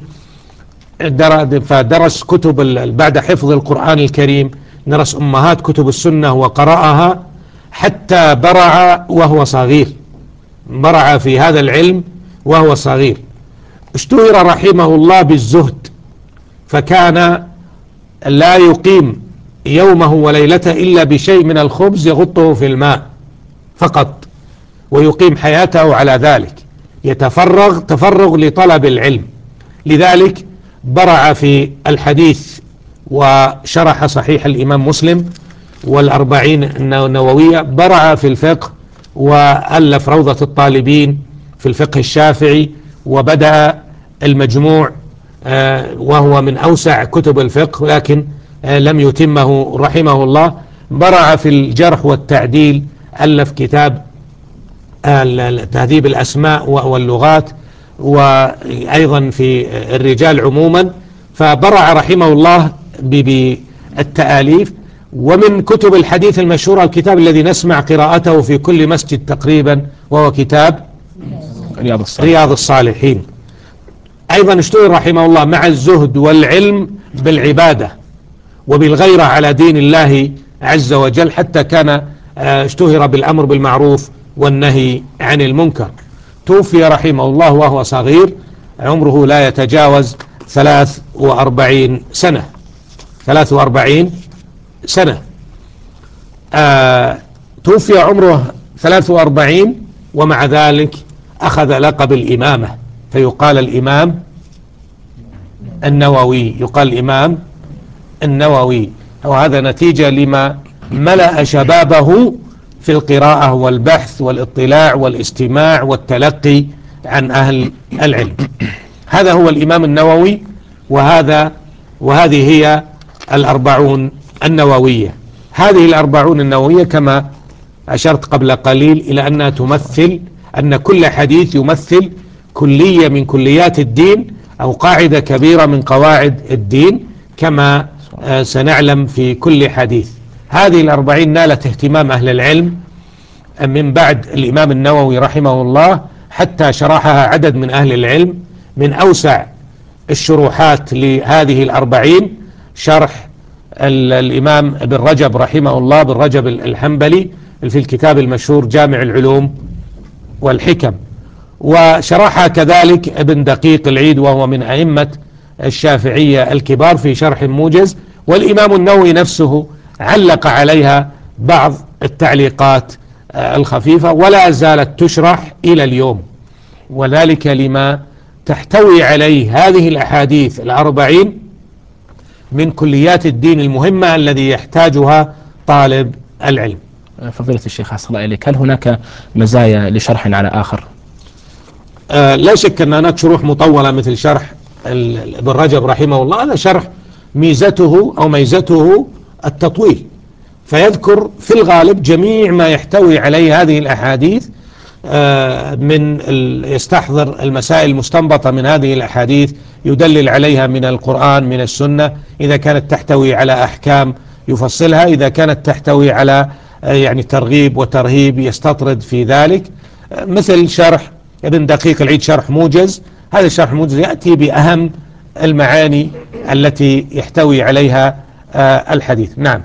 فدرس كتب بعد حفظ القرآن الكريم، درس أمهات كتب السنة وقرأها حتى برع وهو صغير، برع في هذا العلم وهو صغير. اشتهر رحمه الله بالزهد، فكان لا يقيم يومه وليلته إلا بشيء من الخبز يغطه في الماء فقط، ويقيم حياته على ذلك، يتفرغ تفرغ لطلب العلم. لذلك برع في الحديث وشرح صحيح الإمام مسلم والأربعين النووية، برع في الفقه وألف روضة الطالبين في الفقه الشافعي، وبدأ المجموع وهو من أوسع كتب الفقه لكن لم يتمه رحمه الله. برع في الجرح والتعديل، ألف كتاب تهذيب الأسماء واللغات، وأيضا في الرجال عموما، فبرع رحمه الله بالتآليف. ومن كتب الحديث المشهورة الكتاب الذي نسمع قراءته في كل مسجد تقريبا، وهو كتاب رياض الصالحين, رياض الصالحين. أيضا اشتهر رحمه الله مع الزهد والعلم بالعبادة وبالغيرة على دين الله عز وجل، حتى كان اشتهر بالأمر بالمعروف والنهي عن المنكر. توفي رحمه الله وهو صغير، عمره لا يتجاوز ثلاث وأربعين سنة ثلاث وأربعين سنة آه توفي عمره ثلاث وأربعين، ومع ذلك أخذ لقب الإمامة، فيقال الإمام النووي، يقال الإمام النووي. وهذا نتيجة لما ملأ شبابه في القراءة والبحث والاطلاع والاستماع والتلقي عن أهل العلم. هذا هو الإمام النووي، وهذا وهذه هي الأربعون النووية. هذه الأربعون النووية كما أشرت قبل قليل إلى أنها تمثل أن كل حديث يمثل كلية من كليات الدين أو قاعدة كبيرة من قواعد الدين، كما سنعلم في كل حديث. هذه الأربعين نالت اهتمام أهل العلم من بعد الإمام النووي رحمه الله، حتى شرحها عدد من أهل العلم. من أوسع الشروحات لهذه الأربعين شرح الإمام ابن رجب رحمه الله، بن رجب الحنبلي، في الكتاب المشهور جامع العلوم والحكم. وشرحها كذلك ابن دقيق العيد وهو من أئمة الشافعية الكبار في شرح موجز. والإمام النووي نفسه علق عليها بعض التعليقات الخفيفة، ولا زالت تشرح إلى اليوم، وذلك لما تحتوي عليه هذه الأحاديث الأربعين من كليات الدين المهمة الذي يحتاجها طالب العلم. فضيلة الشيخ أحسن الله إليك، هل هناك مزايا لشرح على آخر؟ آه لا شك أن هناك شروح مطولة مثل شرح ابن رجب رحمه الله، هذا شرح ميزته أو ميزته التطويل، فيذكر في الغالب جميع ما يحتوي عليه هذه الأحاديث، آه من يستحضر المسائل المستنبطة من هذه الأحاديث، يدلل عليها من القرآن من السنة، إذا كانت تحتوي على أحكام يفصلها، إذا كانت تحتوي على آه يعني ترغيب وترهيب يستطرد في ذلك. آه مثل شرح ابن دقيق العيد شرح موجز، هذا الشرح الموجز يأتي بأهم المعاني التي يحتوي عليها آه الحديث. نعم.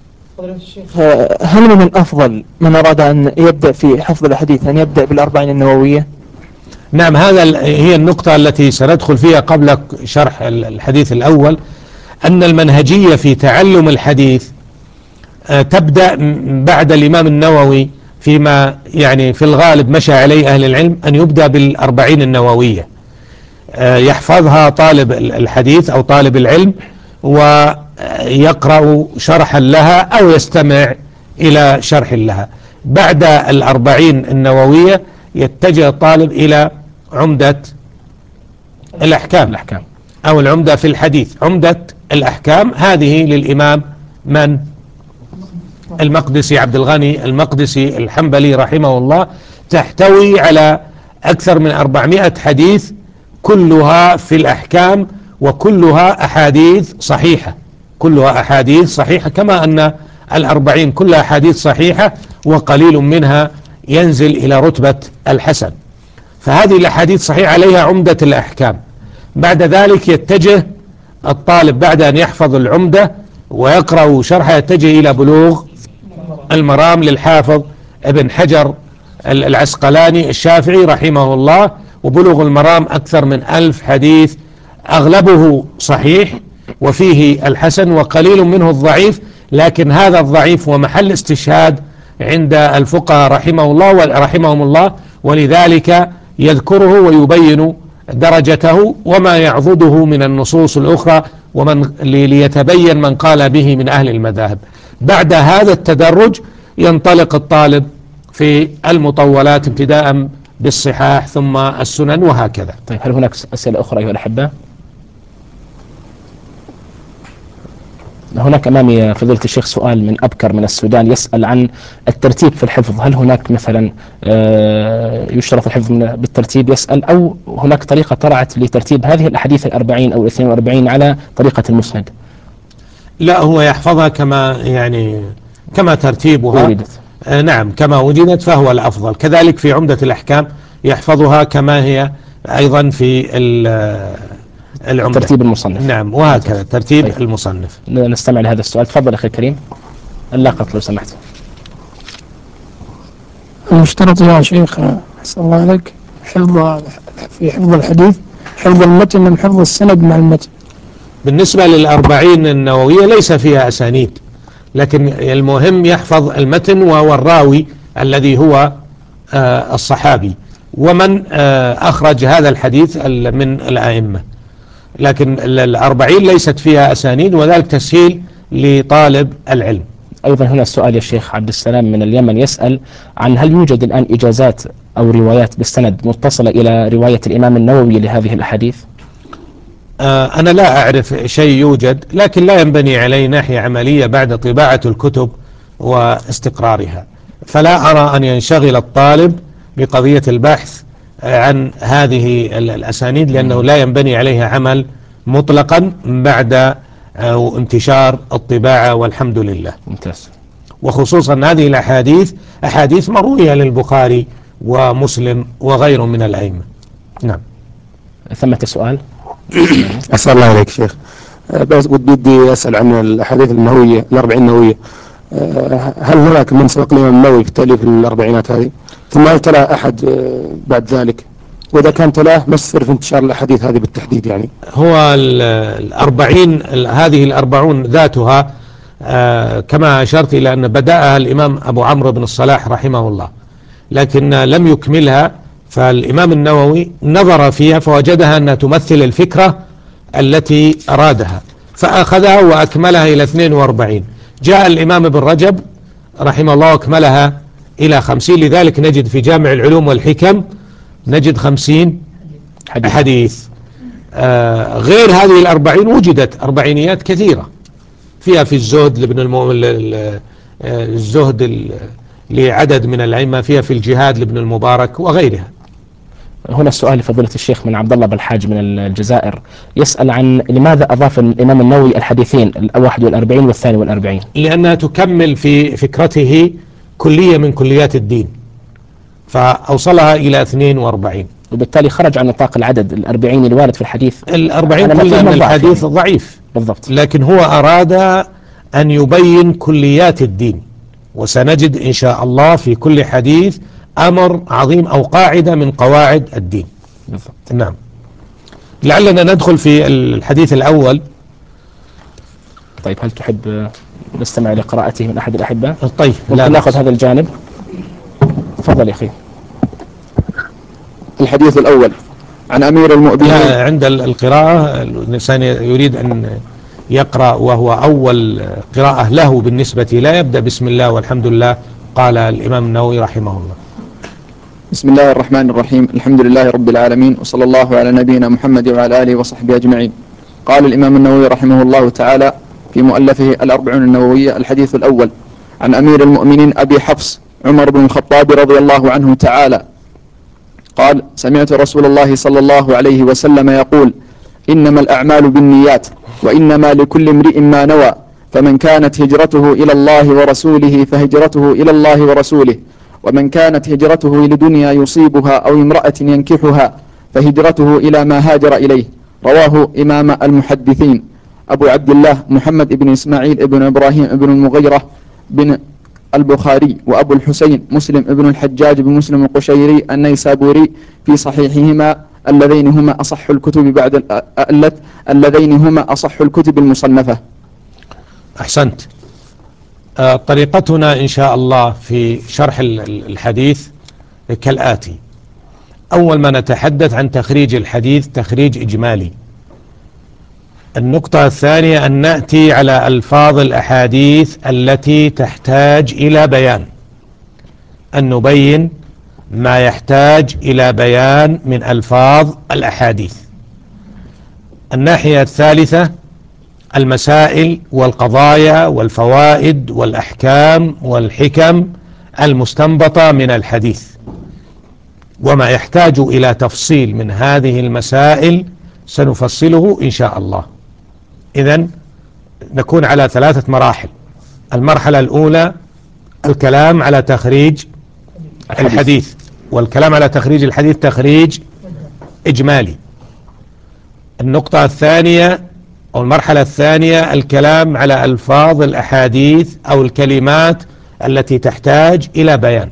هل من الأفضل من أراد أن يبدأ في حفظ الحديث أن يبدأ بالأربعين النووية؟ نعم، هذا هي النقطة التي سندخل فيها قبل شرح الحديث الأول، أن المنهجية في تعلم الحديث آه تبدأ بعد الإمام النووي فيما يعني في الغالب مشى عليه أهل العلم، أن يبدأ بالأربعين النووية، آه يحفظها طالب الحديث أو طالب العلم ويقرأ شرحا لها أو يستمع إلى شرح لها. بعد الأربعين النووية يتجه الطالب إلى عمدة الأحكام الأحكام أو العمدة في الحديث. عمدة الأحكام هذه للإمام من المقدسي عبد الغني المقدسي الحنبلي رحمه الله، تحتوي على أكثر من أربعمائة حديث كلها في الأحكام، وكلها أحاديث صحيحة، كلها أحاديث صحيحة، كما أن الأربعين كلها أحاديث صحيحة وقليل منها ينزل إلى رتبة الحسن. فهذه الأحاديث صحيحة عليها عمدة الأحكام. بعد ذلك يتجه الطالب بعد أن يحفظ العمدة ويقرأ شرحها يتجه إلى بلوغ المرام للحافظ ابن حجر العسقلاني الشافعي رحمه الله. وبلوغ المرام أكثر من ألف حديث، أغلبه صحيح وفيه الحسن وقليل منه الضعيف، لكن هذا الضعيف هو محل استشهاد عند الفقهاء رحمه الله رحمهم الله، ولذلك يذكره ويبين درجته وما يعضده من النصوص الأخرى، ومن ليتبين من قال به من أهل المذاهب. بعد هذا التدرج ينطلق الطالب في المطولات ابتداء بالصحاح ثم السنن وهكذا. طيب، هل هناك أسئلة أخرى أيها الأحبة؟ هناك أمامي فضيلة الشيخ سؤال من أبكر من السودان، يسأل عن الترتيب في الحفظ، هل هناك مثلا يشترط الحفظ بالترتيب يسأل، أو هناك طريقة طرعت لترتيب هذه الأحاديث الأربعين أو الاثنين وأربعين على طريقة المسند؟ لا، هو يحفظها كما يعني كما ترتيبها وردت. آه نعم كما وجدت فهو الأفضل. كذلك في عمدة الأحكام يحفظها كما هي أيضا في العمدة، ترتيب المصنف. نعم، وهكذا ترتيب طيب. المصنف. نستمع لهذا السؤال، تفضل أخي الكريم اللاقط لو سمحت. المشترط يا شيخ أحسن الله عليك حفظ في حفظ الحديث حفظ المتن من حفظ السند مع المتن. بالنسبة للأربعين النووية ليس فيها أسانيد، لكن المهم يحفظ المتن وهو الراوي الذي هو آه الصحابي ومن آه أخرج هذا الحديث من الأئمة. لكن الأربعين ليست فيها أسانيد، وذلك تسهيل لطالب العلم. أيضا هنا السؤال يا شيخ عبد السلام من اليمن، يسأل عن هل يوجد الآن إجازات أو روايات بالسند متصلة إلى رواية الإمام النووي لهذه الأحاديث؟ آه أنا لا أعرف شيء يوجد، لكن لا ينبني عليه ناحية عملية بعد طباعة الكتب واستقرارها، فلا أرى أن ينشغل الطالب بقضية البحث عن هذه الأسانيد، لأنه لا ينبني عليها عمل مطلقا بعد انتشار الطباعة والحمد لله. ممتاز. وخصوصا هذه الأحاديث أحاديث مروية للبخاري ومسلم وغيره من الأئمة. نعم. ثمة سؤال. أسأل الله عليك شيخ، بس بدي أسأل عن الأحاديث النووية الأربعين النووية، هل هناك من سبق الإمام النووي في تأليف الأربعينات هذه؟ ثم هل تلا أحد بعد ذلك؟ وإذا كان تلاه ما السر في انتشار الأحاديث هذه بالتحديد يعني؟ هو الأربعين هذه الأربعون ذاتها آه كما أشرت إلى أن بدأها الإمام أبو عمرو بن الصلاح رحمه الله، لكن لم يكملها، فالإمام النووي نظر فيها فوجدها أنها تمثل الفكرة التي أرادها فأخذها وأكملها إلى اثنين وأربعين. جاء الإمام ابن رجب رحمه الله أكملها إلى خمسين، لذلك نجد في جامع العلوم والحكم نجد خمسين حديث, حديث. آه غير هذه الأربعين وجدت أربعينيات كثيرة فيها في الزهد لابن المؤمن، الزهد لعدد من الأئمة، فيها في الجهاد لابن المبارك وغيرها. هنا السؤال لفضيلة الشيخ من عبد الله بالحاج من الجزائر، يسأل عن لماذا أضاف الإمام النووي الحديثين الواحد والأربعين والثاني والأربعين؟ لأنها تكمل في فكرته كلية من كليات الدين فأوصلها إلى اثنين وأربعين، وبالتالي خرج عن نطاق العدد الأربعين الوارد في الحديث. الأربعين قلنا أن الحديث يعني ضعيف بالضبط، لكن هو أراد أن يبين كليات الدين، وسنجد إن شاء الله في كل حديث أمر عظيم أو قاعدة من قواعد الدين بالضبط. نعم. لعلنا ندخل في الحديث الأول. طيب هل تحب نستمع لقراءته من أحد الأحبة؟ طيب ممكن نأخذ هذا الجانب. تفضل يا أخي. الحديث الأول عن أمير المؤمنين. عند القراءة الإنسان يريد أن يقرأ وهو أول قراءة له بالنسبة لا يبدأ بسم الله والحمد لله. قال الإمام النووي رحمه الله: بسم الله الرحمن الرحيم، الحمد لله رب العالمين، وصلى الله على نبينا محمد وعلى آله وصحبه أجمعين. قال الإمام النووي رحمه الله تعالى في مؤلفه الأربعون النووية: الحديث الأول عن أمير المؤمنين أبي حفص عمر بن الخطاب رضي الله عنه تعالى قال: سمعت رسول الله صلى الله عليه وسلم يقول: إنما الأعمال بالنيات وإنما لكل امرئ ما نوى، فمن كانت هجرته إلى الله ورسوله فهجرته إلى الله ورسوله، ومن كانت هجرته لدنيا يصيبها أو امرأة ينكحها فهجرته إلى ما هاجر إليه. رواه إمام المحدثين أبو عبد الله محمد بن إسماعيل بن إبراهيم بن المغيرة بن البخاري، وأبو الحسين مسلم بن الحجاج بن مسلم القشيري النيسابوري في صحيحهما اللذين هما أصح الكتب بعد اللذين هما أصح الكتب المصنفة. أحسنت. طريقتنا إن شاء الله في شرح الحديث كالآتي: أول ما نتحدث عن تخريج الحديث تخريج إجمالي. النقطة الثانية أن نأتي على ألفاظ الأحاديث التي تحتاج إلى بيان، أن نبين ما يحتاج إلى بيان من ألفاظ الأحاديث. الناحية الثالثة المسائل والقضايا والفوائد والأحكام والحكم المستنبطة من الحديث، وما يحتاج إلى تفصيل من هذه المسائل سنفصله إن شاء الله. إذن نكون على ثلاثة مراحل. المرحلة الأولى الكلام على تخريج الحديث, الحديث. والكلام على تخريج الحديث تخريج إجمالي. النقطة الثانية أو المرحلة الثانية الكلام على ألفاظ الأحاديث أو الكلمات التي تحتاج إلى بيان.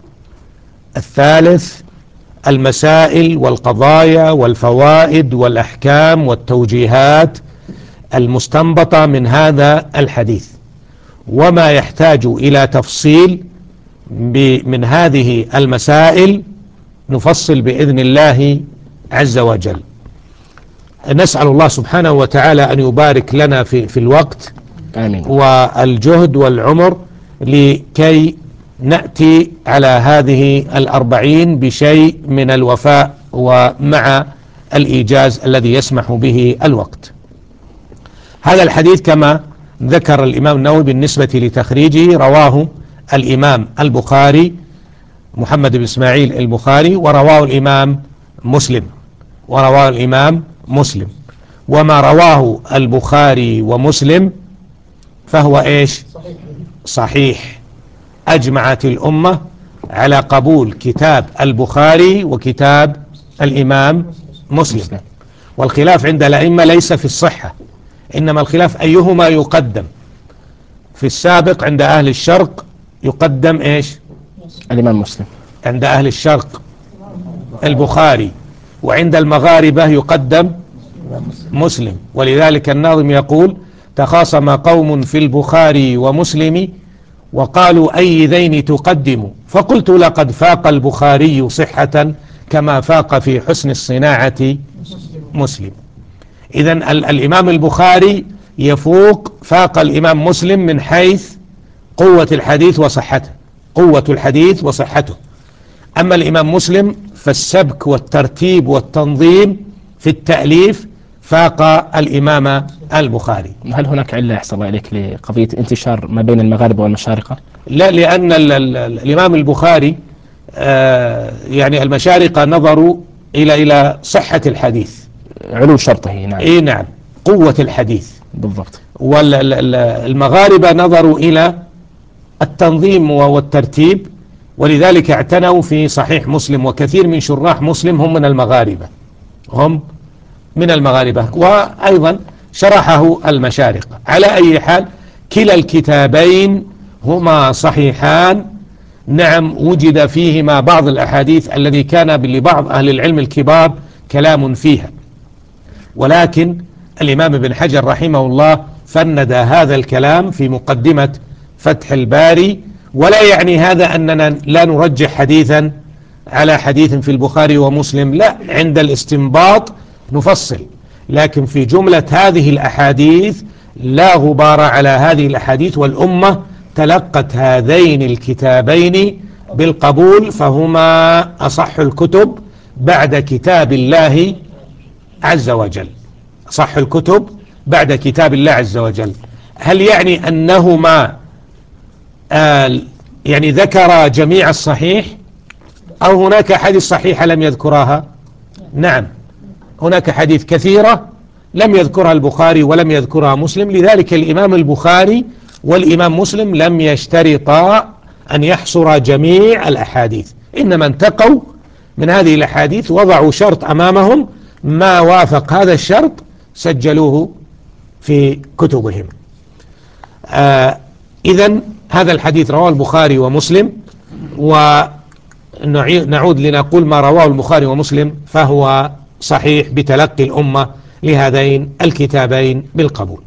الثالث المسائل والقضايا والفوائد والأحكام والتوجيهات المستنبطة من هذا الحديث، وما يحتاج إلى تفصيل من هذه المسائل نفصل بإذن الله عز وجل. نسأل الله سبحانه وتعالى أن يبارك لنا في, في الوقت آمين. والجهد والعمر لكي نأتي على هذه الأربعين بشيء من الوفاء ومع الإيجاز الذي يسمح به الوقت. هذا الحديث كما ذكر الإمام النووي بالنسبة لتخريجه رواه الإمام البخاري محمد بن إسماعيل البخاري، ورواه الإمام مسلم ورواه الإمام مسلم وما رواه البخاري ومسلم فهو إيش؟ صحيح. صحيح. أجمعت الأمة على قبول كتاب البخاري وكتاب الإمام مسلم. والخلاف عند الأئمة ليس في الصحة، إنما الخلاف أيهما يقدم. في السابق عند أهل الشرق يقدم إيش؟ الإمام مسلم. عند أهل الشرق البخاري، وعند المغاربة يقدم مسلم. ولذلك الناظم يقول: تخاصم قوم في البخاري ومسلم وقالوا أي ذين تقدم، فقلت لقد فاق البخاري صحة كما فاق في حسن الصناعة مسلم. إذن الإمام البخاري يفوق فاق الإمام مسلم من حيث قوة الحديث وصحته، قوة الحديث وصحته. أما الإمام مسلم فالسبك والترتيب والتنظيم في التأليف فاق الإمام البخاري. هل هناك علة أحسن الله إليك لقضية انتشار ما بين المغاربة والمشارقة؟ لا، لأن ال ال الإمام البخاري آه يعني المشارقة نظروا إلى إلى صحة الحديث، علو شرطه. نعم. إيه نعم، قوة الحديث بالضبط. والمغاربة نظروا إلى التنظيم والترتيب، ولذلك اعتنوا في صحيح مسلم، وكثير من شراح مسلم هم من المغاربة، هم من المغاربة، وأيضا شرحه المشارقة. على أي حال كلا الكتابين هما صحيحان. نعم، وجد فيهما بعض الأحاديث الذي كان لبعض أهل العلم الكبار كلام فيها، ولكن الإمام ابن حجر رحمه الله فند هذا الكلام في مقدمة فتح الباري. ولا يعني هذا أننا لا نرجح حديثا على حديث في البخاري ومسلم، لا، عند الاستنباط نفصل، لكن في جملة هذه الأحاديث لا غبار على هذه الأحاديث، والأمة تلقت هذين الكتابين بالقبول، فهما أصح الكتب بعد كتاب الله عز وجل، أصح الكتب بعد كتاب الله عز وجل. هل يعني أنهما آه يعني ذكر جميع الصحيح، أو هناك حديث صحيحة لم يذكرها؟ نعم، هناك حديث كثيرة لم يذكرها البخاري ولم يذكرها مسلم. لذلك الإمام البخاري والإمام مسلم لم يشترطا أن يحصر جميع الأحاديث، إنما انتقوا من هذه الأحاديث وضعوا شرط أمامهم، ما وافق هذا الشرط سجلوه في كتبهم. آه إذن هذا الحديث رواه البخاري ومسلم، ونعود لنقول ما رواه البخاري ومسلم فهو صحيح بتلقي الأمة لهذين الكتابين بالقبول.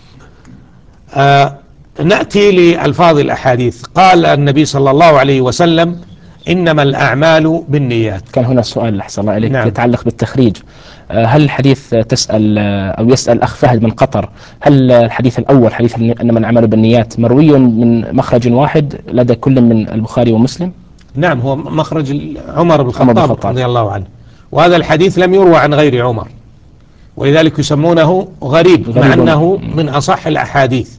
آه نأتي لألفاظ الأحاديث. قال النبي صلى الله عليه وسلم: إنما الأعمال بالنيات. كان هنا سؤال أحسن الله إليك نعم. يتعلق بالتخريج. هل الحديث تسأل أو يسأل أخ فهد من قطر، هل الحديث الأول حديث إنما الأعمال بالنيات مروي من مخرج واحد لدى كل من البخاري ومسلم؟ نعم، هو مخرج عمر بن عمر بن الخطاب الخطاب. رضي الله عنه، وهذا الحديث لم يروى عن غير عمر، ولذلك يسمونه غريب، مع غريب. أنه من أصح الأحاديث،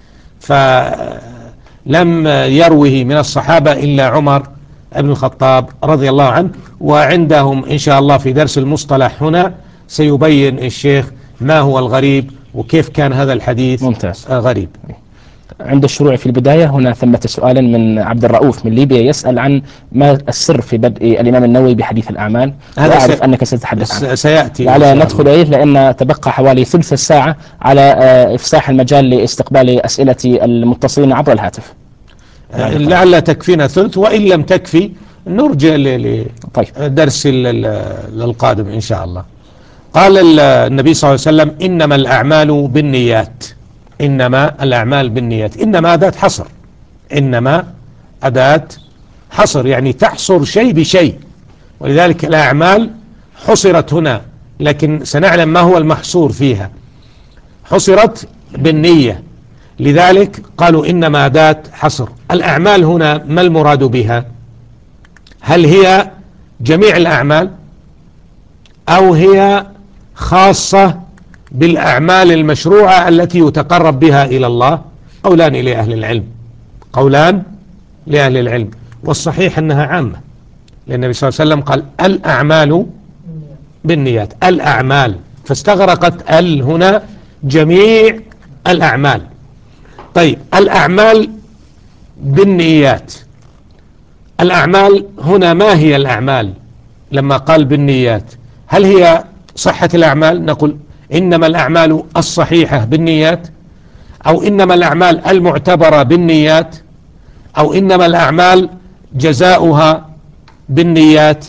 فلم يروه من الصحابة إلا عمر بن الخطاب رضي الله عنه. وعندهم إن شاء الله في درس المصطلح هنا سيبين الشيخ ما هو الغريب وكيف كان هذا الحديث ممتاز. غريب. عند الشروع في البداية هنا ثمة سؤال من عبد الرؤوف من ليبيا يسأل عن ما السر في بدء الإمام النووي بحديث الأعمال، وأعرف سي... أنك ستتحدث عنه. سيأتي على ندخل إليه لأن تبقى حوالي ثلث الساعة على إفساح المجال لاستقبال أسئلة المتصلين عبر الهاتف. لعل تكفينا ثلث، وإن لم تكفي نرجع لدرس القادم إن شاء الله. قال النبي صلى الله عليه وسلم: إنما الأعمال بالنيات. إنما الأعمال بالنيات، إنما أداة حصر، إنما أداة حصر يعني تحصر شيء بشيء، ولذلك الأعمال حصرت هنا، لكن سنعلم ما هو المحصور فيها. حصرت بالنية، لذلك قالوا إنما أداة حصر. الأعمال هنا ما المراد بها؟ هل هي جميع الأعمال أو هي خاصة بالأعمال المشروعة التي يتقرب بها إلى الله؟ قولان لأهل العلم، قولان لأهل العلم، والصحيح أنها عامة، لأن النبي صلى الله عليه وسلم قال: الأعمال بالنيات، الأعمال، فاستغرقت ال هنا جميع الأعمال. طيب، الأعمال بالنيات الأعمال هنا ما هي الأعمال لما قال بالنيات؟ هل هي صحة الأعمال؟ نقول إنما الأعمال الصحيحة بالنيات، أو إنما الأعمال المعتبرة بالنيات، أو إنما الأعمال جزاؤها بالنيات.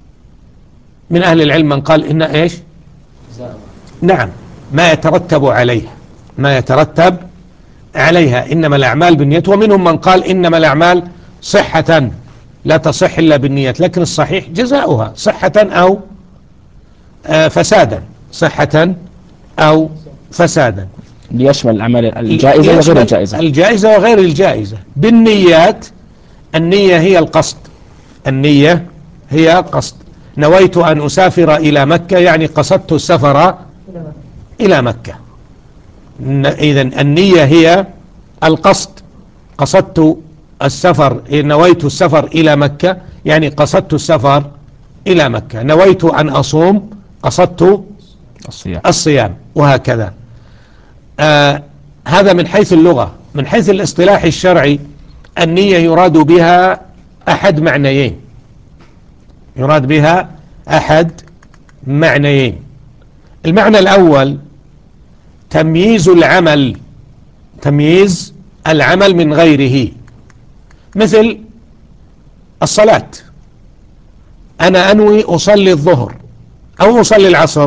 من أهل العلم من قال إن إيش؟ نعم، ما يترتب عليها، ما يترتب عليها إنما الأعمال بالنيات. ومنهم من قال إنما الأعمال صحة لا تصح إلا بالنيات، لكن الصحيح جزاؤها صحة أو آه فسادا، صحة أو فسادا، ليشمل الأعمال الجائزة وغير الجائزة. الجائزة وغير الجائزة. بالنيات، النية هي القصد، النية هي قصد. نويت أن أسافر إلى مكة، يعني قصدت السفر إلى مكة. إذن النية هي القصد، قصدت السفر، نويت السفر إلى مكة يعني قصدت السفر إلى مكة. نويت أن أصوم، قصدت الصيام, الصيام وهكذا. آه هذا من حيث اللغة. من حيث الاصطلاح الشرعي، النية يراد بها أحد معنيين، يراد بها أحد معنيين. المعنى الأول تمييز العمل، تمييز العمل من غيره، مثل الصلاة. أنا أنوي أصلي الظهر أو أصلي العصر،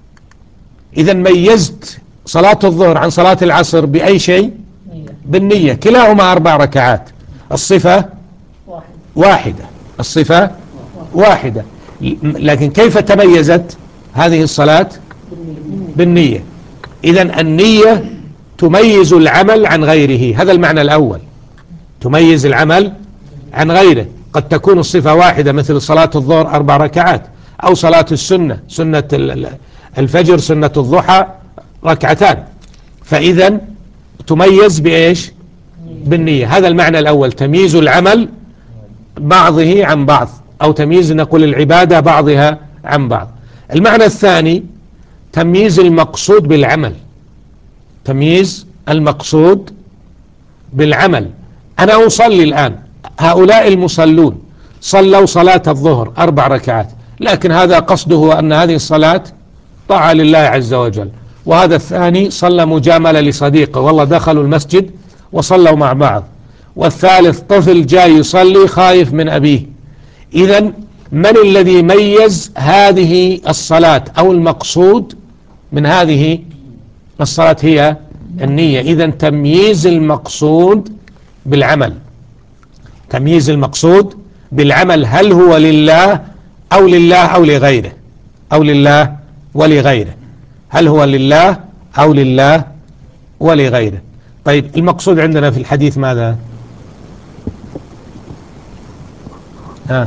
إذا ميزت صلاة الظهر عن صلاة العصر بأي شيء؟ بالنية. كلاهما أربع ركعات، الصفة واحدة، الصفة واحدة، لكن كيف تميزت هذه الصلاة؟ بالنية. إذن النية تميز العمل عن غيره، هذا المعنى الأول، تميز العمل عن غيره. قد تكون الصفة واحدة مثل صلاة الظهر أربع ركعات، أو صلاة السنة، سنة الفجر، سنة الضحى ركعتان، فإذا تميز بإيش؟ بالنية. هذا المعنى الأول، تمييز العمل بعضه عن بعض، أو تمييز نقول العبادة بعضها عن بعض. المعنى الثاني تمييز المقصود بالعمل، تمييز المقصود بالعمل. أنا أصلي الآن، هؤلاء المصلون صلوا صلاة الظهر أربع ركعات، لكن هذا قصده أن هذه الصلاة طاعة لله عز وجل، وهذا الثاني صلى مجاملة لصديقه، والله دخلوا المسجد وصلوا مع بعض، والثالث طفل جاي يصلي خايف من أبيه. إذن من الذي ميز هذه الصلاة أو المقصود من هذه الصلاة؟ هي النية. إذن تمييز المقصود بالعمل، تمييز المقصود بالعمل، هل هو لله أو لله أو لغيره، أو لله ولغيره، هل هو لله أو لله ولغيره. طيب المقصود عندنا في الحديث ماذا؟ ها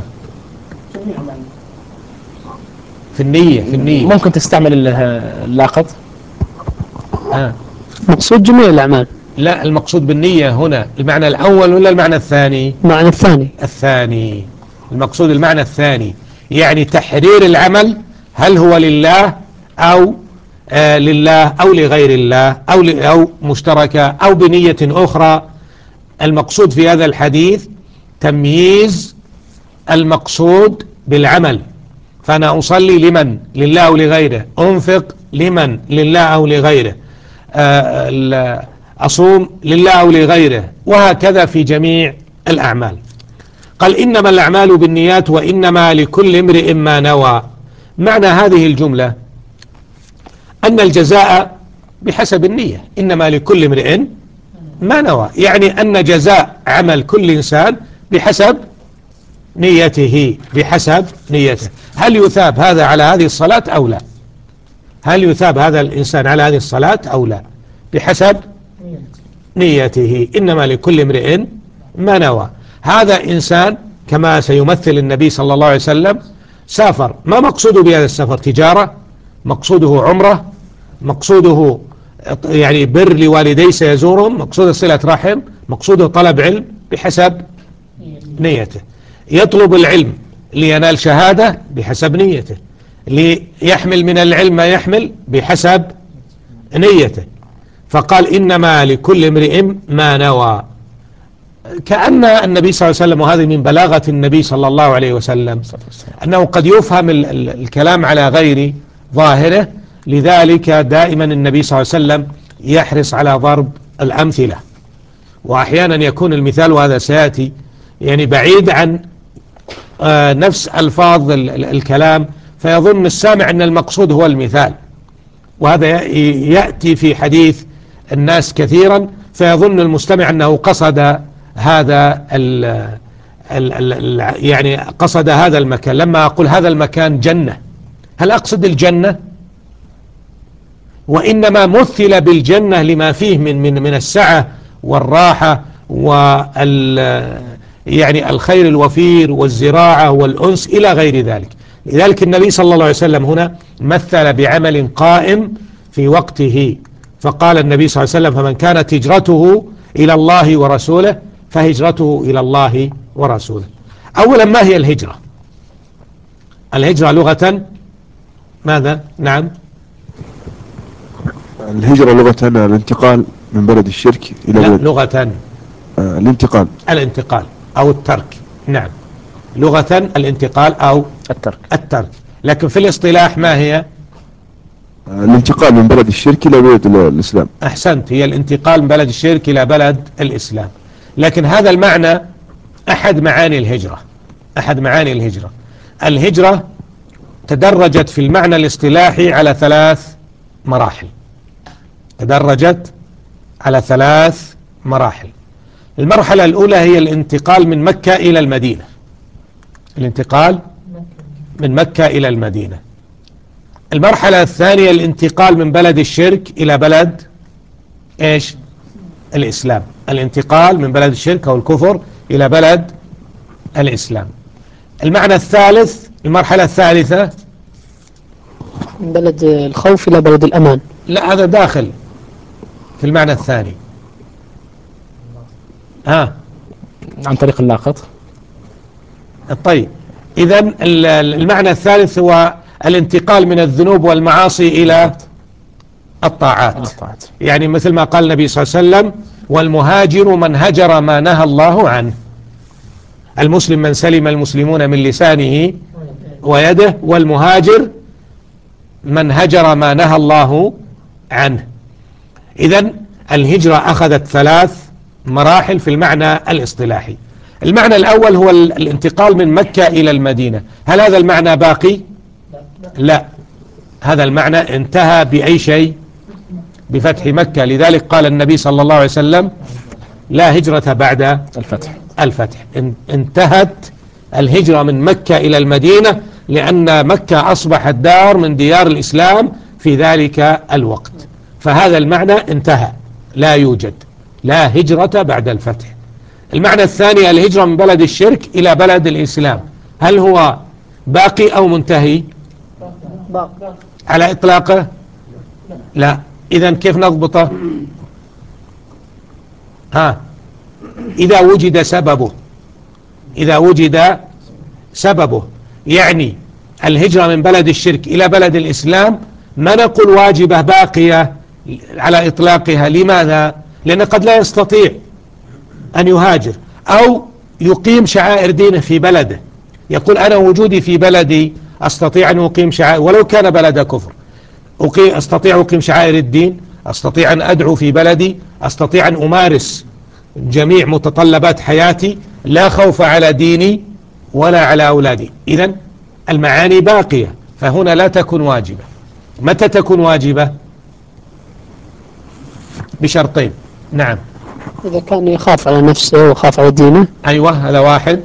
في النية، في النية ممكن تستعمل اللاقط. ها مقصود جميع الأعمال. لا، المقصود بالنية هنا المعنى الأول ولا المعنى الثاني؟ المعنى الثاني. الثاني، المقصود المعنى الثاني، يعني تحرير العمل هل هو لله أو آه لله أو لغير الله، أو أو مشتركة أو بنية أخرى. المقصود في هذا الحديث تمييز المقصود بالعمل، فأنا أصلي لمن؟ لله أو لغيره. أنفق لمن؟ لله أو لغيره. آه أصوم لله أو لغيره، وهكذا في جميع الأعمال. قال إنما الأعمال بالنيات وإنما لكل امرئ ما نوى. معنى هذه الجملة أن الجزاء بحسب النية، إنما لكل امرئ ما نوى، يعني أن جزاء عمل كل إنسان بحسب نيته، بحسب نيته. هل يثاب هذا على هذه الصلاة أو لا؟ هل يثاب هذا الإنسان على هذه الصلاة أو لا؟ بحسب نيته. إنما لكل امرئ ما نوى. هذا إنسان كما سيمثل النبي صلى الله عليه وسلم سافر، ما مقصوده بهذا السفر؟ تجارة، مقصوده عمرة، مقصوده يعني بر لوالديه سيزورهم، مقصوده صلة رحم، مقصوده طلب علم، بحسب نيته. يطلب العلم لينال شهادة بحسب نيته، ليحمل من العلم ما يحمل بحسب نيته. فقال إنما لكل امرئ ما نوى. كأن النبي صلى الله عليه وسلم، وهذه من بلاغة النبي صلى الله عليه وسلم، أنه قد يفهم ال ال الكلام على غير ظاهره، لذلك دائما النبي صلى الله عليه وسلم يحرص على ضرب الأمثلة، وأحيانا يكون المثال، وهذا سيأتي، يعني بعيد عن آه نفس ألفاظ ال ال الكلام، فيظن السامع أن المقصود هو المثال، وهذا يأتي في حديث الناس كثيرا، فيظن المستمع أنه قصد هذا ال ال ال يعني قصد هذا المكان. لما أقول هذا المكان جنة، هل أقصد الجنة؟ وإنما مثل بالجنة لما فيه من من من السعة والراحة وال يعني الخير الوفير والزراعة والأنس إلى غير ذلك. لذلك النبي صلى الله عليه وسلم هنا مثل بعمل قائم في وقته، فقال النبي صلى الله عليه وسلم: فمن كانت هجرته إلى الله ورسوله فهجرته إلى الله ورسوله. أولا، ما هي الهجرة؟ الهجرة لغة ماذا؟ نعم، الهجرة لغة الانتقال من بلد الشرك إلى لا، بلد لغة آه الانتقال الانتقال أو الترك. نعم، لغة الانتقال أو الترك الترك، لكن في الاصطلاح ما هي؟ آه الانتقال من بلد الشرك إلى بلد الإسلام. أحسنت، هي الانتقال من بلد الشرك إلى بلد الإسلام. لكن هذا المعنى أحد معاني الهجرة، أحد معاني الهجرة. الهجرة تدرجت في المعنى الاصطلاحي على ثلاث مراحل، تدرجت على ثلاث مراحل. المرحلة الأولى هي الانتقال من مكة إلى المدينة، الانتقال من مكة إلى المدينة. المرحلة الثانية الانتقال من بلد الشرك إلى بلد إيش؟ الإسلام، الانتقال من بلد الشرك أو الكفر إلى بلد الإسلام. المعنى الثالث، المرحلة الثالثة، من بلد الخوف إلى بلد الأمان. لا، هذا داخل في المعنى الثاني. ها، عن طريق اللاقط. طيب، إذن المعنى الثالث هو الانتقال من الذنوب والمعاصي إلى الطاعات. يعني مثل ما قال النبي صلى الله عليه وسلم: والمهاجر من هجر ما نهى الله عنه. المسلم من سلم المسلمون من لسانه ويده، والمهاجر من هجر ما نهى الله عنه. إذن الهجرة أخذت ثلاث مراحل في المعنى الاصطلاحي. المعنى الأول هو الانتقال من مكة إلى المدينة. هل هذا المعنى باقي؟ لا، هذا المعنى انتهى بأي شيء؟ بفتح مكة. لذلك قال النبي صلى الله عليه وسلم: لا هجرة بعد الفتح. الفتح. انتهت الهجرة من مكة إلى المدينة، لأن مكة أصبحت دار من ديار الإسلام في ذلك الوقت، فهذا المعنى انتهى، لا يوجد، لا هجرة بعد الفتح. المعنى الثاني الهجرة من بلد الشرك إلى بلد الإسلام، هل هو باقي أو منتهي؟ باقي على إطلاقه؟ لا. إذن كيف نضبطه؟ ها، إذا وجد سببه، إذا وجد سببه، يعني الهجرة من بلد الشرك إلى بلد الإسلام ما نقول واجبة باقية على إطلاقها. لماذا؟ لأن قد لا يستطيع أن يهاجر أو يقيم شعائر دينه في بلده، يقول: أنا وجودي في بلدي أستطيع أن أقيم شعائر ولو كان بلد كفر، أقيم أستطيع أقيم شعائر الدين، أستطيع أن أدعو في بلدي، أستطيع أن أمارس جميع متطلبات حياتي، لا خوف على ديني ولا على أولادي. إذن المعاني باقية، فهنا لا تكون واجبة. متى تكون واجبة؟ بشرطين. نعم، إذا كان يخاف على نفسه وخاف على دينه. أيوة، هذا واحد.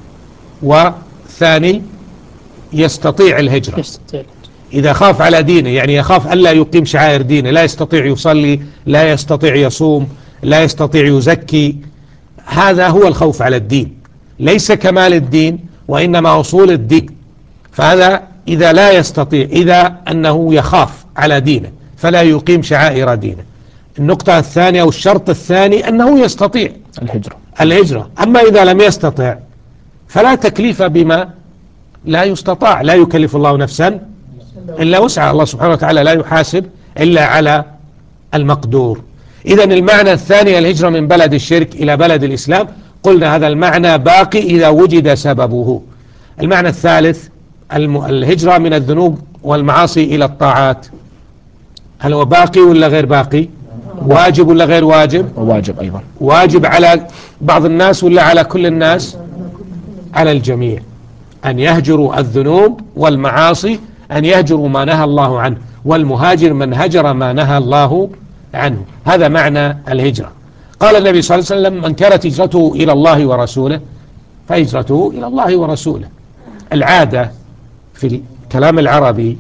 وثاني يستطيع الهجرة. يستطيع. إذا خاف على دينه، يعني يخاف ألا يقيم شعائر دينه، لا يستطيع يصلي، لا يستطيع يصوم، لا يستطيع يزكي، هذا هو الخوف على الدين، ليس كمال الدين وإنما أصول الدين. فهذا إذا لا يستطيع، إذا أنه يخاف على دينه فلا يقيم شعائر دينه. النقطة الثانية والشرط الثاني أنه يستطيع الهجرة الهجرة. أما إذا لم يستطع فلا تكليف بما لا يستطاع، لا يكلف الله نفسا إلا وسعها، الله سبحانه وتعالى لا يحاسب إلا على المقدور. إذن المعنى الثاني الهجرة من بلد الشرك إلى بلد الإسلام، قلنا هذا المعنى باقي إذا وجد سببه. المعنى الثالث الهجرة من الذنوب والمعاصي إلى الطاعات، هل هو باقي ولا غير باقي؟ واجب ولا غير واجب؟ واجب أيضا. واجب على بعض الناس ولا على كل الناس؟ على الجميع، أن يهجروا الذنوب والمعاصي، أن يهجروا ما نهى الله عنه، والمهاجر من هجر ما نهى الله عنه. هذا معنى الهجرة. قال النبي صلى الله عليه وسلم: من كانت هجرته إلى الله ورسوله فهجرته إلى الله ورسوله. العادة في الكلام العربي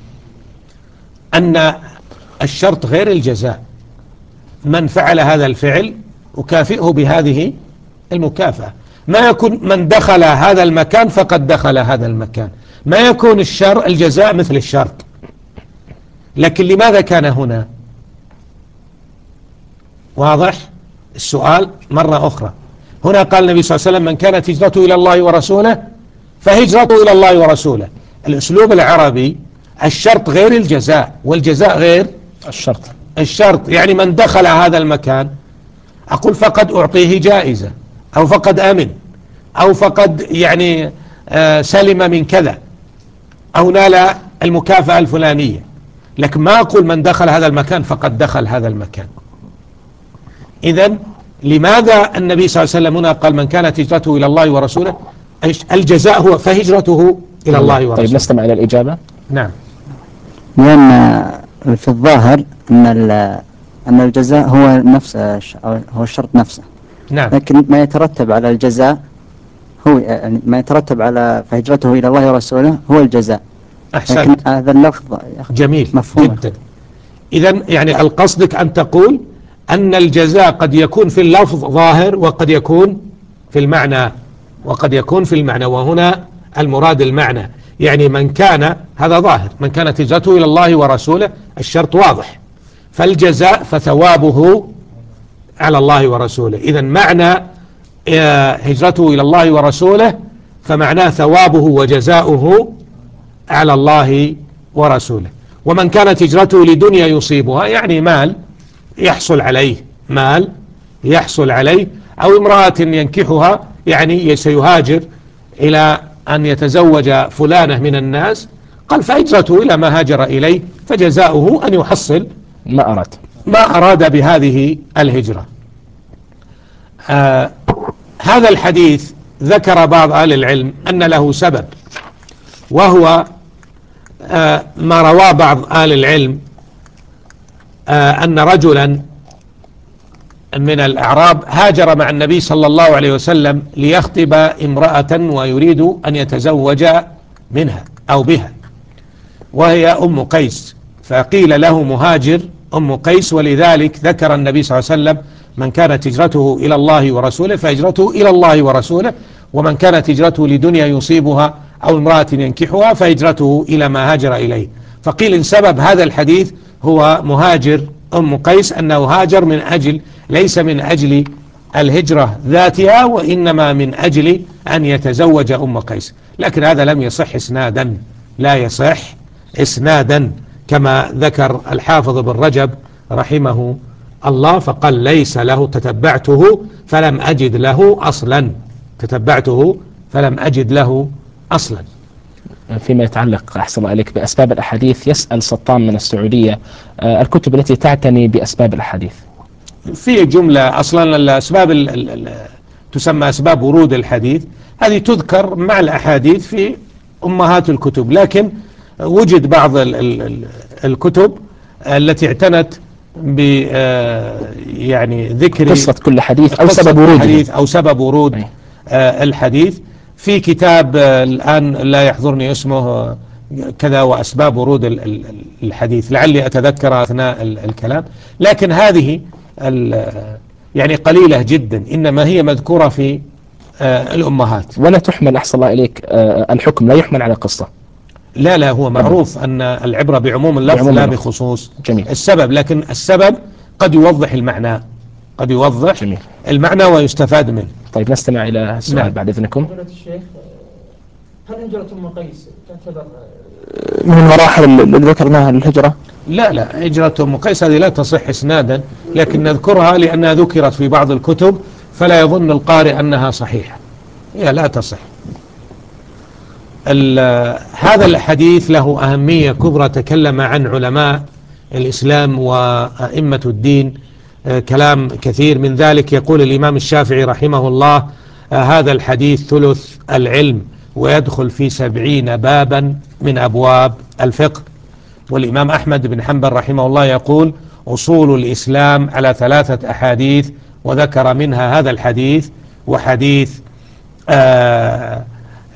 أن الشرط غير الجزاء، من فعل هذا الفعل أكافئه بهذه المكافأة، ما يكون من دخل هذا المكان فقد دخل هذا المكان، ما يكون الشر الجزاء مثل الشرط. لكن لماذا كان هنا؟ واضح السؤال مرة أخرى. هنا قال النبي صلى الله عليه وسلم: من كانت هجرته إلى الله ورسوله فهجرته إلى الله ورسوله. الأسلوب العربي الشرط غير الجزاء، والجزاء غير الشرط. الشرط يعني من دخل هذا المكان أقول فقد أعطيه جائزة، أو فقد أمن، أو فقد يعني آه سلم من كذا، أو نال المكافأة الفلانية. لكن ما أقول من دخل هذا المكان فقد دخل هذا المكان. إذن لماذا النبي صلى الله عليه وسلم هنا قال: من كانت هجرته إلى الله ورسوله؟ الجزاء هو فهجرته إلى الله ورسوله. طيب نستمع إلى الإجابة. نعم. لأن في الظاهر أن أن الجزاء هو نفس هو الشرط نفسه. نعم. لكن ما يترتب على الجزاء هو يعني ما يترتب على فهجرته إلى الله ورسوله هو الجزاء. أحسنت. لكن هذا اللفظ جميل مفهوم جدا. إذن يعني القصدك أن تقول أن الجزاء قد يكون في اللفظ ظاهر، وقد يكون في المعنى، وقد يكون في المعنى، وهنا المراد المعنى. يعني من كان هذا ظاهر، من كانت هجرته إلى الله ورسوله الشرط واضح، فالجزاء فثوابه على الله ورسوله. إذن معنى هجرته إلى الله ورسوله فمعناه ثوابه وجزاؤه على الله ورسوله. ومن كانت هجرته لدنيا يصيبها يعني مال يحصل عليه، مال يحصل عليه، أو امرأة ينكحها يعني سيهاجر إلى أن يتزوج فلانة من الناس، قال فهجرته إلى ما هاجر إليه فجزاؤه أن يحصل ما أراد ما أراد بهذه الهجرة. آه هذا الحديث ذكر بعض أهل العلم أن له سبب، وهو آه ما رواه بعض أهل العلم آه أن رجلا من الأعراب هاجر مع النبي صلى الله عليه وسلم ليخطب امرأة ويريد أن يتزوج منها أو بها، وهي أم قيس، فقيل له مهاجر أم قيس، ولذلك ذكر النبي صلى الله عليه وسلم: من كانت هجرته إلى الله ورسوله فهجرته إلى الله ورسوله، ومن كانت هجرته لدنيا يصيبها أو امرأة ينكحها فهجرته إلى ما هاجر إليه. فقيل إن سبب هذا الحديث هو مهاجر أم قيس، أنه هاجر من أجل ليس من أجل الهجرة ذاتها، وإنما من أجل أن يتزوج أم قيس. لكن هذا لم يصح إسنادا، لا يصح إسنادا كما ذكر الحافظ بن رجب رحمه الله، فقال ليس له، تتبعته فلم أجد له أصلا، تتبعته فلم أجد له أصلا. فيما يتعلق أحسن الله عليك بأسباب الأحاديث، يسأل سطام من السعودية: آه الكتب التي تعتني بأسباب الأحاديث. في جملة أصلا الأسباب ال ال تسمى أسباب ورود الحديث، هذه تذكر مع الأحاديث في أمهات الكتب، لكن وجد بعض ال ال الكتب التي اعتنت ب يعني ذكر قصة كل حديث أو سبب ورود الحديث أو سبب ورود آه الحديث. في كتاب آه الآن لا يحضرني اسمه كذا وأسباب ورود الحديث، لعلي أتذكر أثناء الكلام، لكن هذه يعني قليلة جدا، إنما هي مذكورة في آه الأمهات. ولا تحمل أحسن الله إليك آه الحكم لا يحمل على قصة. لا لا هو معروف أن العبرة بعموم اللفظ لا بخصوص جميل. السبب، لكن السبب قد يوضح المعنى، قد يوضح جميل. المعنى ويستفاد منه. طيب نستمع إلى السؤال نعم. بعد إذنكم. الشيخ هل هجرة أم قيس تعتبر من المراحل اللي ذكرناها للهجرة؟ لا لا هجرة أم قيس هذه لا تصح إسنادا، لكن نذكرها لأنها ذكرت في بعض الكتب فلا يظن القارئ أنها صحيحة، هي لا تصح. هذا الحديث له أهمية كبرى، تكلم عن علماء الإسلام وأئمة الدين كلام كثير، من ذلك يقول الإمام الشافعي رحمه الله هذا الحديث ثلث العلم ويدخل في سبعين بابا من أبواب الفقه. والإمام أحمد بن حنبل رحمه الله يقول أصول الإسلام على ثلاثة أحاديث، وذكر منها هذا الحديث وحديث آه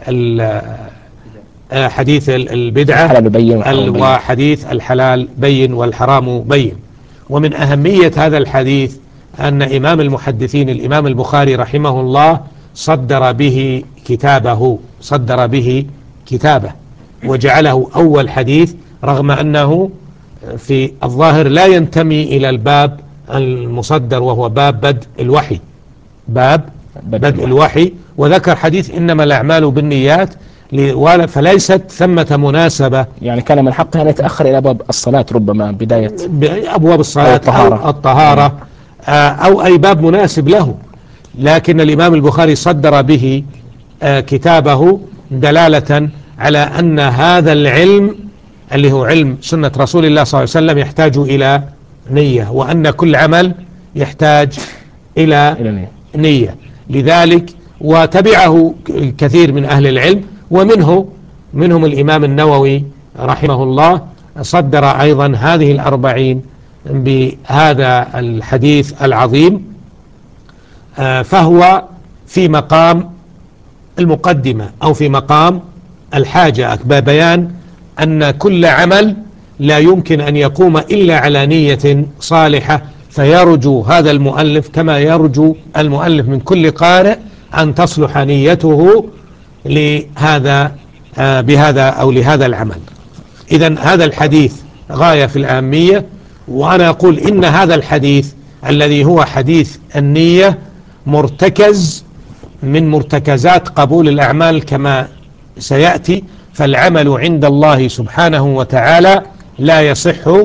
حديث البدعة وحديث الحلال بين والحرام بين. ومن أهمية هذا الحديث أن إمام المحدثين الإمام البخاري رحمه الله صدر به كتابه صدر به كتابه وجعله أول حديث، رغم أنه في الظاهر لا ينتمي إلى الباب المصدر وهو باب بدء الوحي باب بدء الوحي، وذكر حديث إنما الأعمال بالنيات، فليست ثمة مناسبة. يعني كان من حقه أن يتأخر إلى أبواب الصلاة، ربما بداية أبواب الصلاة أو الطهارة, أو, الطهارة أو أي باب مناسب له، لكن الإمام البخاري صدر به كتابه دلالة على أن هذا العلم اللي هو علم سنة رسول الله صلى الله عليه وسلم يحتاج إلى نية، وأن كل عمل يحتاج إلى نية. لذلك وتبعه كثير من أهل العلم، ومنه منهم الإمام النووي رحمه الله صدر أيضا هذه الأربعين بهذا الحديث العظيم، فهو في مقام المقدمة أو في مقام الحاجة ببيان أن كل عمل لا يمكن أن يقوم إلا على نية صالحة، فيرجو هذا المؤلف كما يرجو المؤلف من كل قارئ أن تصلح نيته لهذا آه بهذا أو لهذا العمل. إذن هذا الحديث غاية في الأهمية، وأنا أقول إن هذا الحديث الذي هو حديث النية مرتكز من مرتكزات قبول الأعمال كما سيأتي، فالعمل عند الله سبحانه وتعالى لا يصح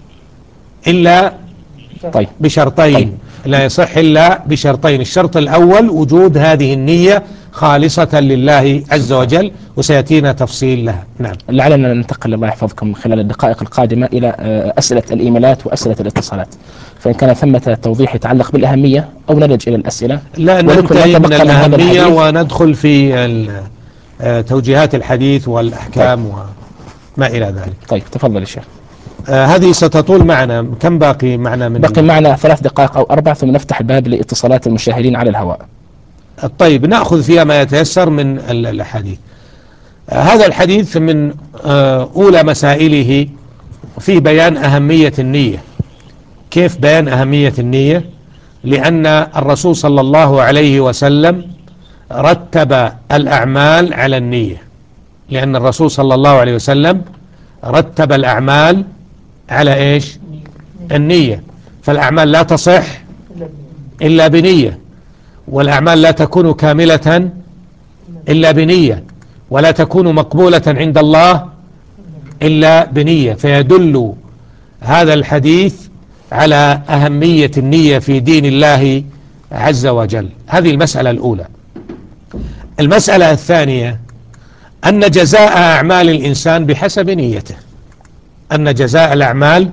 إلا طيب. بشرطين طيب. لا يصح إلا بشرطين، الشرط الأول وجود هذه النية خالصة لله عز وجل، وسيأتينا تفصيل لها. نعم. لعلنا ننتقل الله يحفظكم خلال الدقائق القادمة إلى أسئلة الإيميلات وأسئلة الاتصالات، فإن كان ثمة توضيح يتعلق بالأهمية أو نلج إلى الأسئلة. لا ننتهي من الأهمية وندخل في توجيهات الحديث والأحكام وما إلى ذلك. طيب تفضل يا شيخ. آه هذه ستطول معنا، كم باقي معنا من باقي معنا ثلاث دقائق أو أربع، ثم نفتح الباب لاتصالات المشاهدين على الهواء. طيب نأخذ فيها ما يتيسر من الحديث. آه هذا الحديث من آه أولى مسائله في بيان أهمية النية. كيف بيان أهمية النية؟ لأن الرسول صلى الله عليه وسلم رتب الأعمال على النية، لأن الرسول صلى الله عليه وسلم رتب الأعمال على إيش؟ النية. فالأعمال لا تصح إلا بنية، والأعمال لا تكون كاملة إلا بنية، ولا تكون مقبولة عند الله إلا بنية. فيدل هذا الحديث على أهمية النية في دين الله عز وجل. هذه المسألة الأولى. المسألة الثانية أن جزاء أعمال الإنسان بحسب نيته، أن جزاء الأعمال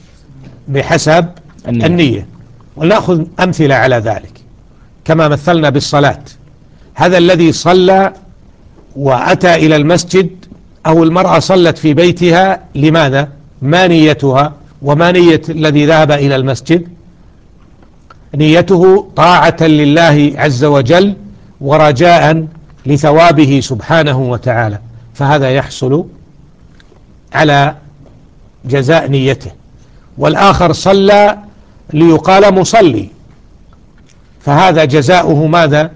بحسب النية, النية. ونأخذ أمثلة على ذلك كما مثلنا بالصلاة. هذا الذي صلى وأتى إلى المسجد، أو المرأة صلت في بيتها، لماذا؟ ما نيتها وما نية الذي ذهب إلى المسجد؟ نيته طاعة لله عز وجل ورجاء لثوابه سبحانه وتعالى، فهذا يحصل على جزاء نيته. والآخر صلى ليقال مصلي، فهذا جزاؤه ماذا؟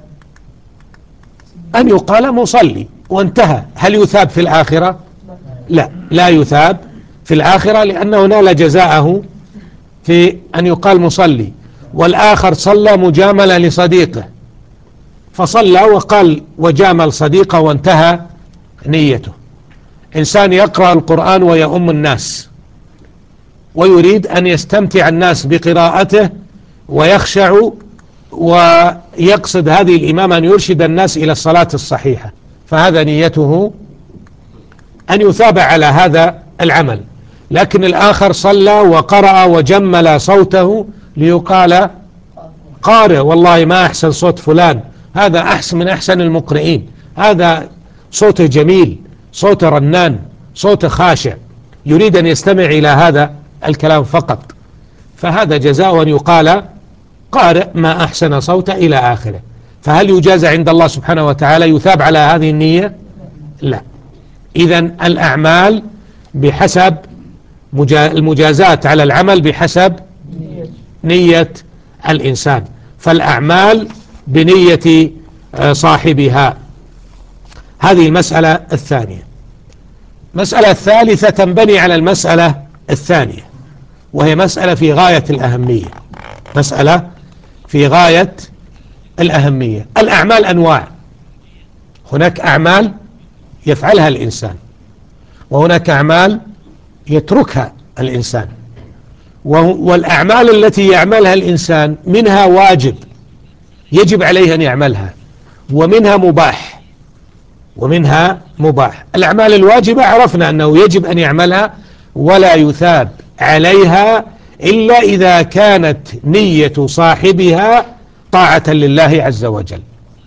أن يقال مصلي وانتهى. هل يثاب في الآخرة؟ لا، لا يثاب في الآخرة، لأنه نال جزاءه في أن يقال مصلي. والآخر صلى مجاملة لصديقه، فصلى وقال وجامل صديقه وانتهى نيته. إنسان يقرأ القرآن ويؤم الناس ويريد أن يستمتع الناس بقراءته ويخشع ويقصد هذه الإمامة أن يرشد الناس إلى الصلاة الصحيحة، فهذا نيته أن يثاب على هذا العمل. لكن الآخر صلى وقرأ وجمل صوته ليقال قارئ، والله ما أحسن صوت فلان، هذا أحسن من أحسن المقرئين، هذا صوته جميل، صوته رنان، صوته خاشع، يريد أن يستمع إلى هذا الكلام فقط، فهذا جزاء أن يقال قارئ ما أحسن صوته إلى آخره. فهل يجازى عند الله سبحانه وتعالى، يثاب على هذه النية؟ لا. إذن الأعمال بحسب المجازات على العمل بحسب نية الإنسان، فالأعمال بنية صاحبها. هذه المسألة الثانية. مسألة الثالثة تنبني على المسألة الثانية، وهي مسألة في غاية الأهمية، مسألة في غاية الأهمية. الأعمال أنواع، هناك أعمال يفعلها الإنسان، وهناك أعمال يتركها الإنسان، والأعمال التي يعملها الإنسان منها واجب يجب عليه أن يعملها، ومنها مباح ومنها مباح. الأعمال الواجبة عرفنا أنه يجب أن يعملها ولا يثاب عليها إلا إذا كانت نية صاحبها طاعة لله عز وجل.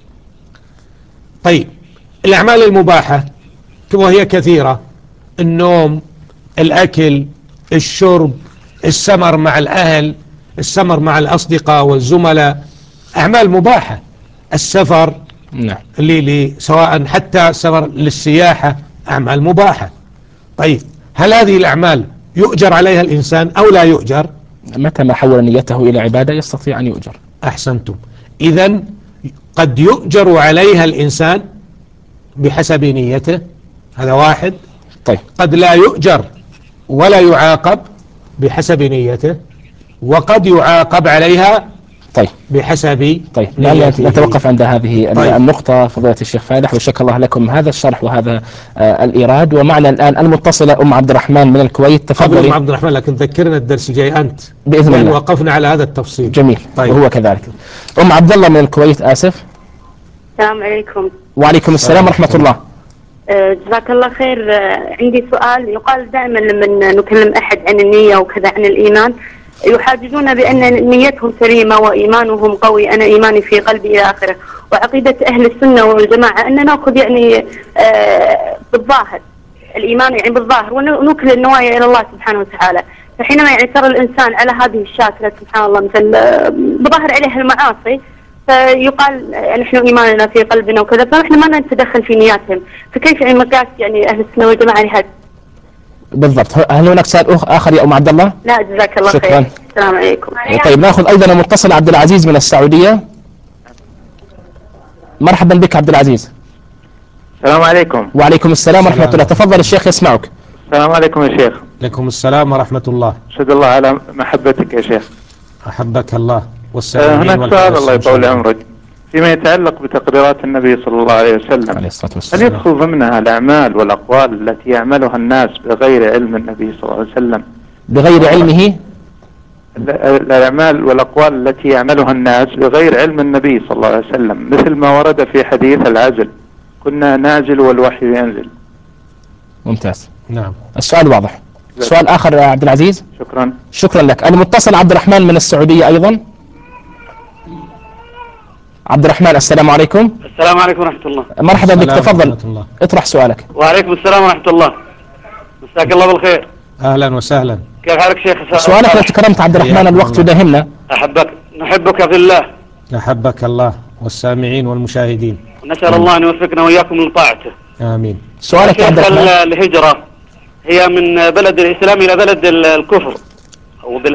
طيب، الأعمال المباحة وهي كثيرة، النوم، الأكل، الشرب، السمر مع الأهل، السمر مع الأصدقاء والزملاء، أعمال مباحة. السفر، نعم، اللي سواء حتى سفر للسياحة، أعمال مباحة. طيب، هل هذه الأعمال يؤجر عليها الإنسان أو لا يؤجر؟ متى ما حول نيته إلى عبادة يستطيع أن يؤجر. أحسنتم. إذن قد يؤجر عليها الإنسان بحسب نيته، هذا واحد. طيب، قد لا يؤجر ولا يعاقب بحسب نيته، وقد يعاقب عليها طيب بحسب طيب نتوقف عند هذه طيب. النقطة فضيلة الشيخ فالح، وشكر الله لكم هذا الشرح وهذا آه الإيراد. ومعنا الآن المتصلة أم عبد الرحمن من الكويت. تفضلي. قبل أم عبد الرحمن، لكن ذكرنا الدرس الجاي أنت بإذن الله، وقفنا على هذا التفصيل. جميل. طيب. وهو كذلك. أم عبد الله من الكويت. آسف. السلام عليكم. وعليكم السلام ورحمة الله. جزاك الله خير. عندي سؤال. يقال دائما لما نكلم أحد عن النية وكذا عن الإيمان يحاججون بأن نيتهم سليمة وإيمانهم قوي، أنا إيماني في قلبي إلى آخره. وعقيدة أهل السنة والجماعة أن نأخذ يعني آه بالظاهر، الإيمان يعني بالظاهر، ونوكل النوايا إلى الله سبحانه وتعالى. فحينما يعني ترى الإنسان على هذه الشاكلة سبحان الله مثل بظاهر عليه المعاصي، فيقال نحن إيماننا في قلبنا وكذا، فنحن ما نتدخل في نياتهم. فكيف يعني مقاس يعني أهل السنة والجماعة لهذا؟ بالضبط. هل هناك سؤال آخر يا أم عبد الله؟ لا، جزاك الله شكرا. خير. السلام عليكم. طيب، ناخذ أيضا المتصل عبد العزيز من السعودية. مرحبا بك عبد العزيز. السلام عليكم. وعليكم السلام ورحمة الله. تفضل الشيخ يسمعك. السلام عليكم يا شيخ. عليكم السلام ورحمة الله. أشهد الله على محبتك يا شيخ. أحبك الله والسلام. أه هناك سؤال الله يطول عمرك فيما يتعلق بتقريرات النبي صلى الله عليه وسلم، عليه الصلاة والسلام. هل يدخل ضمنها الأعمال والأقوال التي يعملها الناس بغير علم النبي صلى الله عليه وسلم؟ بغير علمه؟ الأعمال والأقوال التي يعملها الناس بغير علم النبي صلى الله عليه وسلم، مثل ما ورد في حديث العزل، كنا نعزل والوحي ينزل. ممتاز. نعم، السؤال واضح. سؤال آخر يا عبد العزيز. شكرا. شكرا لك. المتصل عبد الرحمن من السعودية أيضا. عبد الرحمن، السلام عليكم. السلام عليكم ورحمة الله. مرحبا بك، تفضل اطرح سؤالك. وعليكم السلام ورحمة الله. مساك الله بالخير. أهلا وسهلا. كيف حالك شيخ؟ سؤالك لو تكرمت عبد الرحمن، الوقت يداهمنا. أحبك، نحبك في الله. أحبك الله والسامعين والمشاهدين. ونسأل الله أن يوفقنا وإياكم لطاعته. آمين. سؤالك يا عبد الرحمن. الهجرة هي من بلد الإسلام إلى بلد الكفر أو بلد.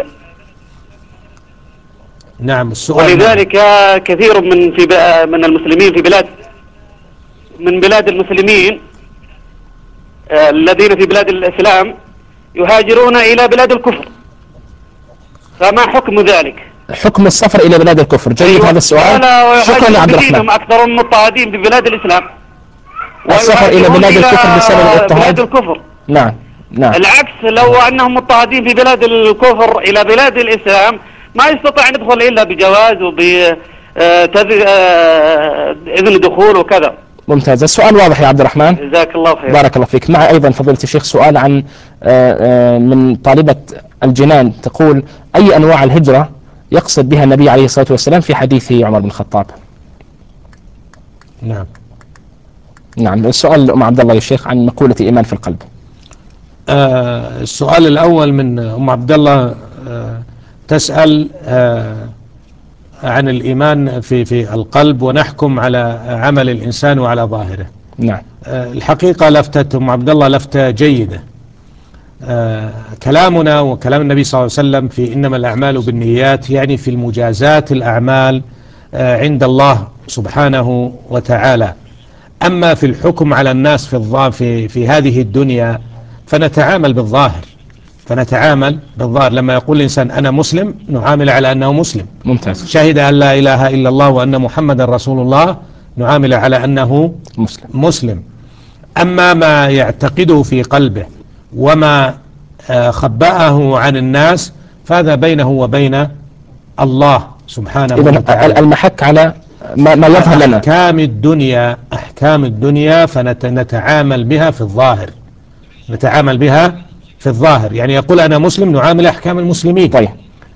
نعم، السؤال. ولذلك نعم. كثير من في من المسلمين في بلاد من بلاد المسلمين آه الذين في بلاد الإسلام يهاجرون إلى بلاد الكفر، فما حكم ذلك؟ حكم السفر إلى بلاد الكفر. جيد. أيوة. هذا السؤال. شكرا يا عبد الرحمن. أكثرهم مضطهدين في بلاد الإسلام، السفر إلى بلاد الكفر بسبب الاضطهاد. بلاد الكفر. نعم نعم. العكس، لو أنهم مضطهدين في بلاد الكفر إلى بلاد الإسلام ما يستطيع أن يدخل إلا بجواز وب آه، تذ- آه، إذن دخول وكذا. ممتاز. السؤال واضح يا عبد الرحمن، جزاك الله خير. بارك الله فيك. مع أيضا فضيلة الشيخ سؤال عن آه، آه، من طالبة الجنان تقول: أي أنواع الهجرة يقصد بها النبي عليه الصلاة والسلام في حديثه عمر بن الخطاب؟ نعم نعم. السؤال أم عبد الله يا شيخ عن مقولة الإيمان في القلب. آه السؤال الأول من أم عبد الله، آه تسأل آه عن الإيمان في في القلب ونحكم على عمل الإنسان وعلى ظاهره. نعم. آه الحقيقة لفتة أم عبد الله لفتة جيدة. آه كلامنا وكلام النبي صلى الله عليه وسلم في إنما الأعمال بالنيات يعني في المجازات الأعمال آه عند الله سبحانه وتعالى. أما في الحكم على الناس في في في هذه الدنيا فنتعامل بالظاهر، فنتعامل بالظاهر. لما يقول الإنسان أنا مسلم نعامل على أنه مسلم. ممتاز. شهد أن لا إله إلا الله وأن محمد رسول الله نعامل على أنه مسلم. مسلم. أما ما يعتقده في قلبه وما خبأه عن الناس فهذا بينه وبين الله سبحانه وتعالى. إذن المحك على ما, ما يظهر لنا. أحكام الدنيا أحكام الدنيا فنتعامل بها في الظاهر، نتعامل بها في الظاهر. يعني يقول أنا مسلم نعامل أحكام المسلمين. طيب.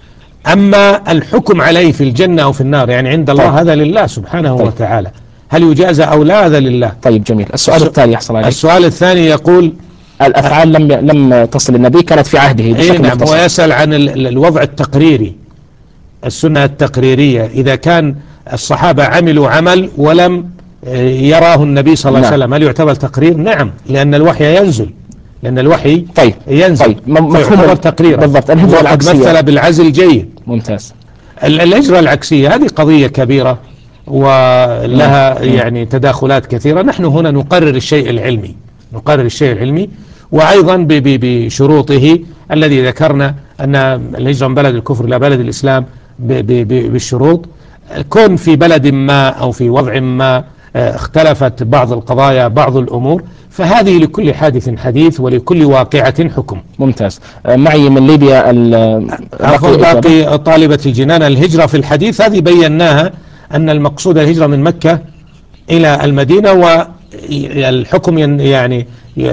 أما الحكم عليه في الجنة أو في النار يعني عند الله طيب. هذا لله سبحانه طيب. وتعالى. هل يجازى أو لا هذا لله. طيب جميل. السؤال الثاني يحصل عليك. السؤال الثاني يقول الأفعال لم لم تصل النبي كانت في عهده بشكل نعم. مختصر. هو يسأل عن الوضع التقريري، السنة التقريرية، إذا كان الصحابة عملوا عمل ولم يراه النبي صلى الله عليه وسلم هل يعتبر تقرير؟ نعم، لأن الوحي ينزل، لأن الوحي طيب. ينزل. طيب. مفهوم تقريرا. بالضبط. الهجرة العكسية مثل بالعزل جيد. ممتاز. الهجرة العكسية هذه قضية كبيرة ولها مم. يعني تداخلات كثيرة. نحن هنا نقرر الشيء العلمي، نقرر الشيء العلمي وأيضا بشروطه الذي ذكرنا أن الهجرة من بلد الكفر إلى بلد الإسلام بالشروط. كون في بلد ما أو في وضع ما اختلفت بعض القضايا بعض الأمور فهذه لكل حادث حديث ولكل واقعة حكم. ممتاز. معي من ليبيا باقي, باقي طالبة الجنان. الهجرة في الحديث هذه بيناها أن المقصود الهجرة من مكة إلى المدينة، والحكم يعني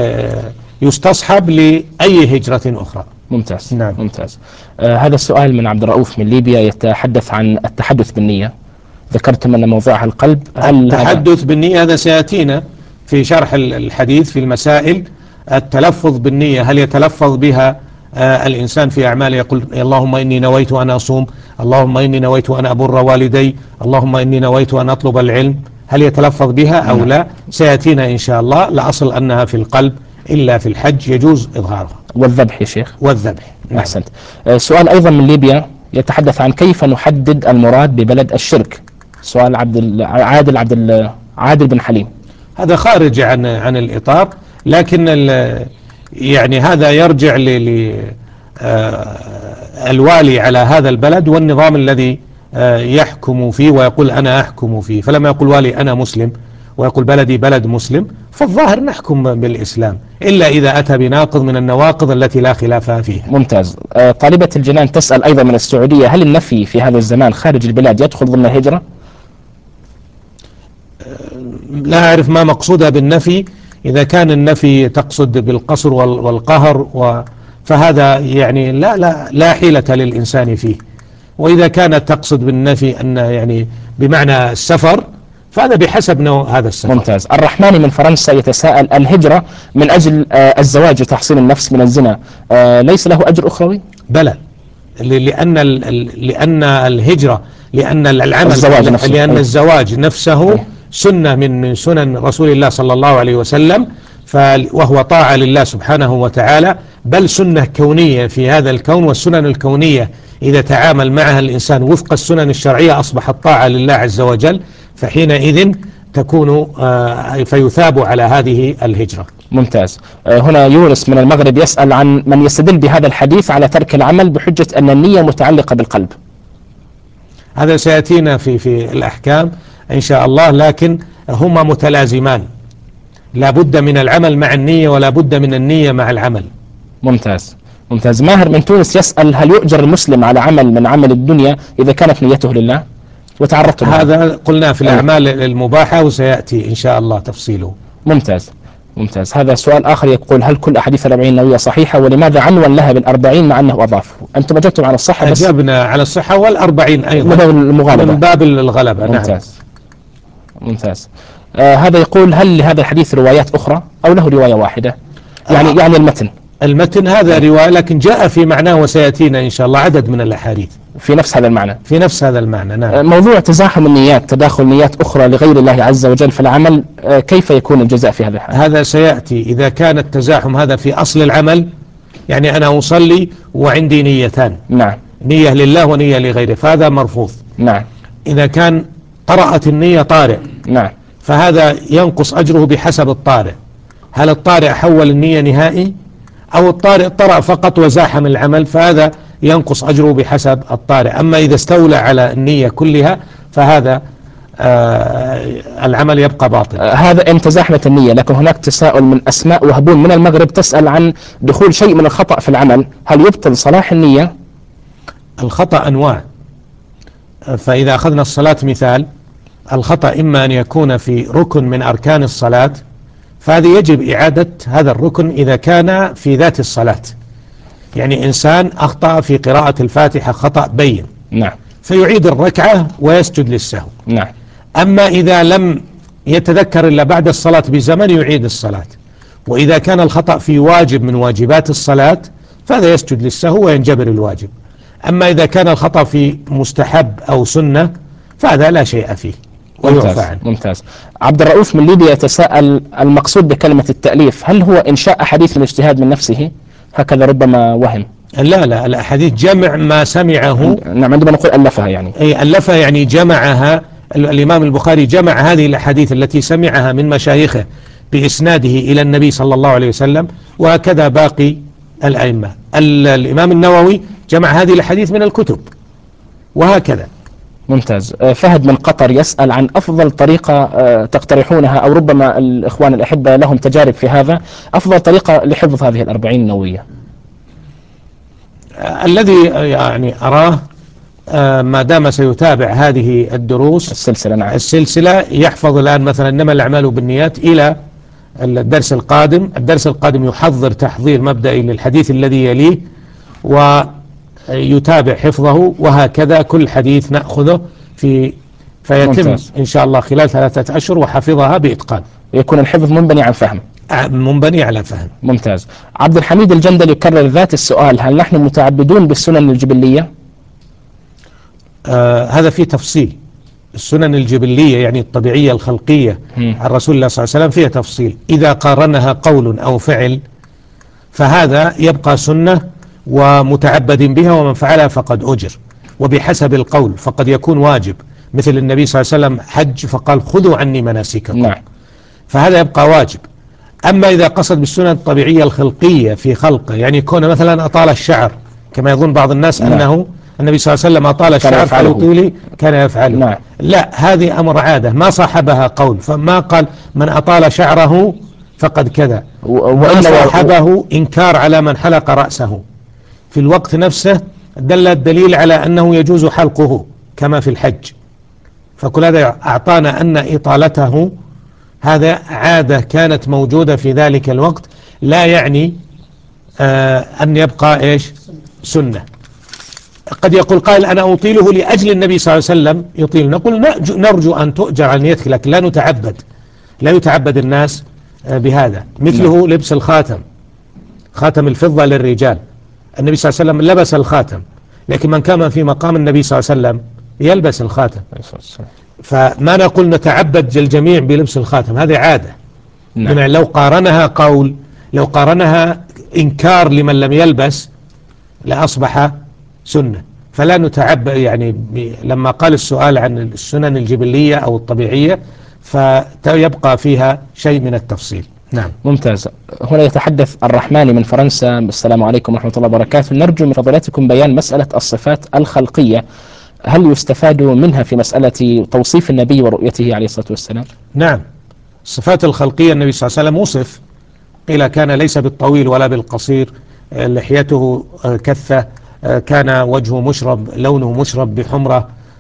يستصحب لأي هجرة أخرى. ممتاز. نعم. ممتاز. آه هذا السؤال من عبد الرؤوف من ليبيا يتحدث عن التحدث بالنية. ذكرتم أن موضوعها القلب. التحدث بالنية هذا سيأتينا في شرح الحديث في المسائل. التلفظ بالنية هل يتلفظ بها آه الإنسان في أعماله يقول اللهم إني نويت أن أصوم، اللهم إني نويت أن أبر والدي، اللهم إني نويت أن أطلب العلم، هل يتلفظ بها أو لا؟ سيأتينا إن شاء الله. الأصل أنها في القلب إلا في الحج يجوز إظهارها. والذبح يا شيخ. والذبح. نعم. أحسنت. آه سؤال أيضا من ليبيا يتحدث عن كيف نحدد المراد ببلد الشرك. سؤال عبد عادل عبد عادل بن حليم. هذا خارج عن عن الإطار، لكن يعني هذا يرجع ل الوالي على هذا البلد والنظام الذي يحكم فيه ويقول أنا أحكم فيه. فلما يقول والي أنا مسلم ويقول بلدي بلد مسلم فالظاهر نحكم بالإسلام إلا إذا أتى بناقض من النواقض التي لا خلاف فيها. ممتاز. آه طالبة الجنان تسأل أيضا من السعودية: هل النفي في هذا الزمان خارج البلاد يدخل ضمن الهجرة؟ لا أعرف ما مقصودها بالنفي. إذا كان النفي تقصد بالقصر والقهر و فهذا يعني لا لا لا حيلة للإنسان فيه. وإذا كانت تقصد بالنفي أن يعني بمعنى السفر فهذا بحسب نوع هذا السفر. ممتاز. الرحمن من فرنسا يتساءل: الهجرة من أجل آه الزواج وتحصين النفس من الزنا آه ليس له أجر أخروي؟ بلى، لأن لأن الهجرة لأن العمل الزواج نفسه. لأن أي. الزواج نفسه أي. سنة من من سنن رسول الله صلى الله عليه وسلم، وهو طاعة لله سبحانه وتعالى، بل سنة كونية في هذا الكون. والسنن الكونية إذا تعامل معها الإنسان وفق السنن الشرعية أصبحت طاعة لله عز وجل، فحينئذ تكون فيثاب على هذه الهجرة. ممتاز. هنا يونس من المغرب يسأل عن من يستدل بهذا الحديث على ترك العمل بحجة أن النية متعلقة بالقلب. هذا سيأتينا في في الأحكام إن شاء الله، لكن هما متلازمان، لا بد من العمل مع النية ولا بد من النية مع العمل. ممتاز. ممتاز. ماهر من تونس يسأل: هل يؤجر المسلم على عمل من عمل الدنيا إذا كانت نيته لله؟ وتعرضت له. هذا قلنا في الأعمال المباحة وسيأتي إن شاء الله تفصيله. ممتاز ممتاز. هذا سؤال آخر يقول: هل كل أحاديث الأربعين النووية صحيحة، ولماذا عنون لها بالأربعين مع أنه أضاف؟ أنتم أجبتم على الصحة بس. أجبنا على الصحة والأربعين أيضا من باب المغالبة، من باب الغلبة. ممتاز نعم. ممتاز. آه هذا يقول: هل لهذا الحديث روايات أخرى أو له رواية واحدة؟ يعني آه. يعني المتن المتن هذا رواية، لكن جاء في معناه وسيأتينا إن شاء الله عدد من الأحاديث في نفس هذا المعنى. في نفس هذا المعنى نعم. موضوع تزاحم النيات، تداخل نيات أخرى لغير الله عز وجل في العمل، كيف يكون الجزاء في هذا الحال؟ هذا سيأتي. إذا كان التزاحم هذا في أصل العمل، يعني أنا أصلي وعندي نيتان، نعم، نية لله ونية لغيره، فهذا مرفوض. نعم. إذا كان طرأت النية طارئ، نعم، فهذا ينقص أجره بحسب الطارئ. هل الطارئ حول النية نهائي، أو الطارئ طرأ فقط وزاحم العمل، فهذا ينقص أجره بحسب الطارئ. أما إذا استولى على النية كلها فهذا آه العمل يبقى باطل. آه هذا إن تزاحمت النية. لكن هناك تساؤل من أسماء وهبون من المغرب تسأل عن دخول شيء من الخطأ في العمل، هل يبطل صلاح النية؟ الخطأ أنواع. فإذا أخذنا الصلاة مثال، الخطأ إما أن يكون في ركن من أركان الصلاة، فهذا يجب إعادة هذا الركن إذا كان في ذات الصلاة. يعني إنسان أخطأ في قراءة الفاتحة خطأ بين، نعم، فيعيد الركعة ويسجد للسهو. نعم. أما إذا لم يتذكر إلا بعد الصلاة بزمن يعيد الصلاة. وإذا كان الخطأ في واجب من واجبات الصلاة فهذا يسجد للسهو وينجبر الواجب. أما إذا كان الخطأ في مستحب أو سنة فهذا لا شيء فيه ممتاز. ممتاز. عبد الرؤوف من ليبيا يتساءل: المقصود بكلمة التأليف هل هو إنشاء أحاديث الاجتهاد من نفسه؟ هكذا ربما وهم. لا لا، الأحاديث جمع ما سمعه. نعم، عندما نقول ألفها يعني أي ألفها يعني جمعها. الإمام البخاري جمع هذه الأحاديث التي سمعها من مشايخه بإسناده إلى النبي صلى الله عليه وسلم، وهكذا باقي الأئمة. الإمام النووي جمع هذه الأحاديث من الكتب، وهكذا. ممتاز. فهد من قطر يسأل عن أفضل طريقة تقترحونها، أو ربما الإخوان الأحبة لهم تجارب في هذا، أفضل طريقة لحفظ هذه الأربعين النووية. الذي يعني أراه ما دام سيتابع هذه الدروس السلسلة، نعم، السلسلة، يحفظ الآن مثلا إنما الأعمال بالنيات إلى الدرس القادم. الدرس القادم يحضر تحضير مبدئي للحديث الذي يليه ويتابع حفظه، وهكذا كل حديث نأخذه في فيتم ممتاز. إن شاء الله خلال ثلاثة أشهر وحفظها بإتقان. يكون الحفظ منبني عن فهم. منبني على فهم. ممتاز. عبد الحميد الجندل يكرر ذات السؤال: هل نحن متعبدون بالسنن الجبلية؟ آه هذا فيه تفصيل. السنن الجبلية يعني الطبيعية الخلقية عن رسول الله صلى الله عليه وسلم فيها تفصيل. إذا قارنها قول أو فعل فهذا يبقى سنة ومتعبد بها، ومن فعلها فقد أجر، وبحسب القول فقد يكون واجب، مثل النبي صلى الله عليه وسلم حج فقال خذوا عني مناسككم، نعم، فهذا يبقى واجب. أما إذا قصد بالسنن الطبيعية الخلقية في خلقه، يعني كون مثلا أطال الشعر كما يظن بعض الناس، نعم، أنه النبي صلى الله عليه وسلم أطال الشعر فالطولي كان يفعله، نعم. لا، هذه أمر عادة ما صاحبها قول. فما قال من أطال شعره فقد كذا، وما صاحبه إنكار على من حلق رأسه في الوقت نفسه، دل الدليل على أنه يجوز حلقه كما في الحج. فكل هذا أعطانا أن إطالته هذا عادة كانت موجودة في ذلك الوقت، لا يعني آه أن يبقى إيش سنة. قد يقول قائل أنا أطيله لأجل النبي صلى الله عليه وسلم يطيل، نقول نرجو أن تؤجر عن نيتك، لكن لا نتعبد، لا يتعبد الناس بهذا. مثله لبس الخاتم، خاتم الفضة للرجال، النبي صلى الله عليه وسلم لبس الخاتم، لكن من كان في مقام النبي صلى الله عليه وسلم يلبس الخاتم. فما نقول نتعبد الجميع بلبس الخاتم، هذه عادة. نعم. لو قارنها قول، لو قارنها إنكار لمن لم يلبس لأصبح سنة. فلا نتعبد يعني لما قال السؤال عن السنن الجبلية أو الطبيعية فيبقى فيها شيء من التفصيل. نعم. ممتاز. هنا يتحدث الرحماني من فرنسا: السلام عليكم ورحمة الله وبركاته، نرجو من فضيلتكم بيان مسألة الصفات الخلقية، هل يستفاد منها في مسألة توصيف النبي ورؤيته عليه الصلاة والسلام؟ نعم، الصفات الخلقية النبي صلى الله عليه وسلم وصف، قيل كان ليس بالطويل ولا بالقصير، لحيته كثة، كان وجهه مشرب، لونه مشرب بحمرة،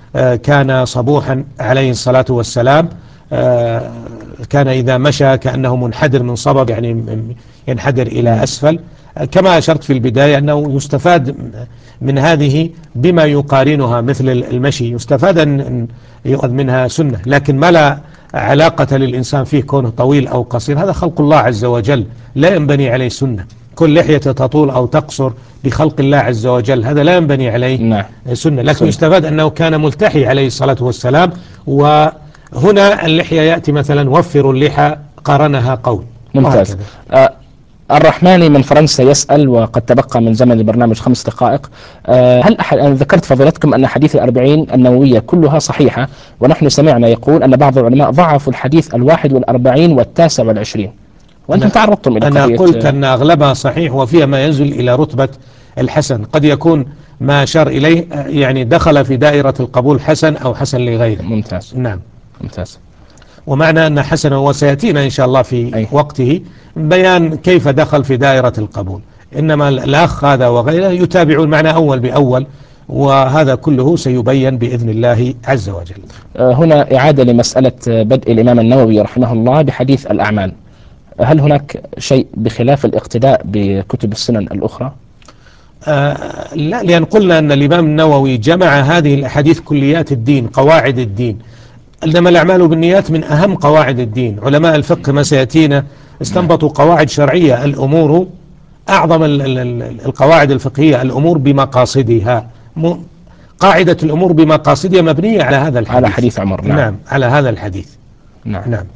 كان صبوحا عليه الصلاة والسلام، كان إذا مشى كأنه منحدر من صبب، يعني ينحدر إلى أسفل. كما أشرت في البداية أنه يستفاد من هذه بما يقارنها مثل المشي، يستفاد أن يؤخذ منها سنة، لكن ما لا علاقة للإنسان فيه كونه طويل أو قصير، هذا خلق الله عز وجل لا ينبني عليه سنة. كل لحية تطول أو تقصر بخلق الله عز وجل، هذا لا ينبني عليه نعم. سنة، لكن سنة. يستفاد أنه كان ملتحي عليه الصلاة والسلام. وهنا اللحية يأتي مثلا وفروا اللحى قارنها قول. ممتاز. آه الرحماني من فرنسا يسأل، وقد تبقى من زمن البرنامج خمس دقائق، أه هل أحد أنا ذكرت فضيلتكم أن حديث الأربعين النووية كلها صحيحة، ونحن سمعنا يقول أن بعض العلماء ضعفوا الحديث الواحد والأربعين والتاسع والعشرين، وأنتم تعرضتم إلى أنا قلت أن أغلبها صحيح وفيها ما ينزل إلى رتبة الحسن، قد يكون ما أشار إليه يعني دخل في دائرة القبول حسن أو حسن لغيره. ممتاز. نعم ممتاز. ومعنى أن حسن، وسيأتينا إن شاء الله في أي. وقته بيان كيف دخل في دائرة القبول، إنما الأخ هذا وغيره يتابعون معنا أول بأول، وهذا كله سيبين بإذن الله عز وجل. هنا إعادة لمسألة بدء الإمام النووي رحمه الله بحديث الأعمال، هل هناك شيء بخلاف الاقتداء بكتب السنن الأخرى؟ آه لا، لأن قلنا أن الإمام النووي جمع هذه الأحاديث كليات الدين، قواعد الدين، إنما الأعمال بالنيات من أهم قواعد الدين. علماء الفقه ما سيأتينا استنبطوا قواعد شرعية، الأمور أعظم القواعد الفقهية الأمور بمقاصدها، قاعدة الأمور بمقاصدها مبنية على هذا الحديث، على حديث عمر. نعم, نعم على هذا الحديث. نعم, نعم.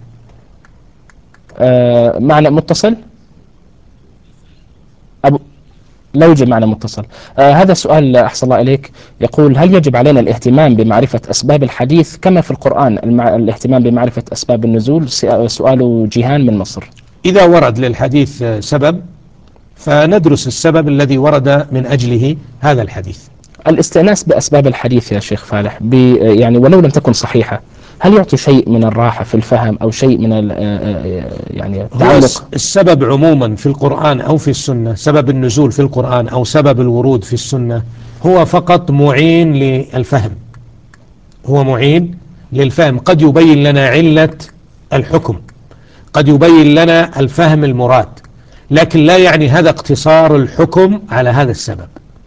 آه معنا متصل أبو لا يوجد معنا متصل. آه هذا سؤال أحسن الله إليك، يقول هل يجب علينا الاهتمام بمعرفة أسباب الحديث كما في القرآن المع... الاهتمام بمعرفة أسباب النزول؟ سؤال جيهان من مصر. إذا ورد للحديث سبب فندرس السبب الذي ورد من أجله هذا الحديث. الاستئناس بأسباب الحديث يا شيخ فالح يعني ولو لم تكن صحيحة، هل يعطي شيء من الراحة في الفهم أو شيء من يعني التعلق؟ السبب عموما في القرآن أو في السنة، سبب النزول في القرآن أو سبب الورود في السنة هو فقط معين للفهم، هو معين للفهم. قد يبين لنا علة الحكم، قد يبين لنا الفهم المراد، لكن لا يعني هذا اقتصار الحكم على هذا السبب.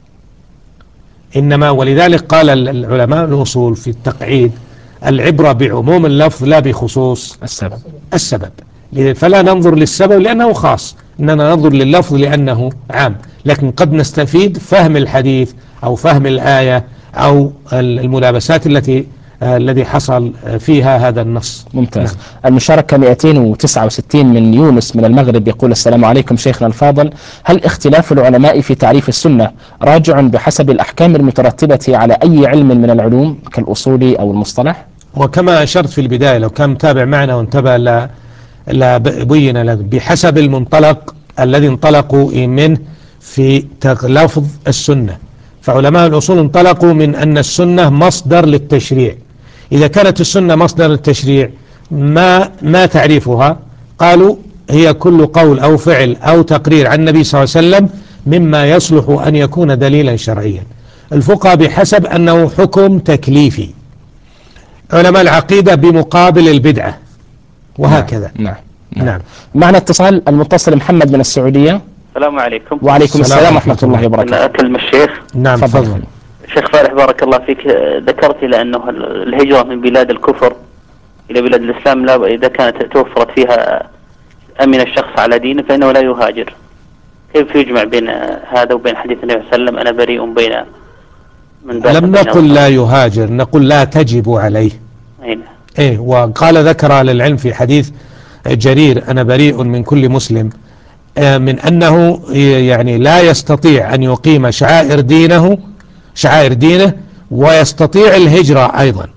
إنما ولذلك قال العلماء الأصول في التقعيد العبرة بعموم اللفظ لا بخصوص السبب. السبب فلا ننظر للسبب لأنه خاص، إننا ننظر لللفظ لأنه عام، لكن قد نستفيد فهم الحديث أو فهم الآية أو الملابسات التي الذي حصل فيها هذا النص. ممتاز. نعم. المشاركة مئتين وتسعة وستين من يونس من المغرب يقول السلام عليكم شيخنا الفاضل، هل اختلاف العلماء في تعريف السنة راجع بحسب الأحكام المترتبة على أي علم من العلوم كالأصول أو المصطلح؟ وكما أشرت في البداية لو كان متابع معنا وانتبه لا لا بين له بحسب المنطلق الذي انطلقوا منه في لفظ السنة، فعلماء الأصول انطلقوا من أن السنة مصدر للتشريع. إذا كانت السنة مصدر للتشريع ما ما تعريفها؟ قالوا هي كل قول أو فعل أو تقرير عن النبي صلى الله عليه وسلم مما يصلح أن يكون دليلا شرعيا. الفقهاء بحسب أنه حكم تكليفي، علماء العقيدة بمقابل البدعة، وهكذا. نعم. نعم. نعم. معنا اتصال، المتصل محمد من السعودية. السلام عليكم. وعليكم السلام ورحمة الله وبركاته. أكلم الشيخ. نعم تفضل. شيخ فالح بارك الله فيك، ذكرت إلى أنه الهجرة من بلاد الكفر إلى بلاد الإسلام لا إذا كانت توفرت فيها أمن الشخص على دينه فإنه لا يهاجر، كيف يجمع بين هذا وبين حديث النبي صلى الله عليه وسلم أنا بريء بين من بين؟ لم نقل لا يهاجر، نقول لا تجب عليه. أين؟ إيه، وقال ذكر للعلم في حديث جرير أنا بريء من كل مسلم من أنه يعني لا يستطيع أن يقيم شعائر دينه شعائر دينه ويستطيع الهجرة أيضا،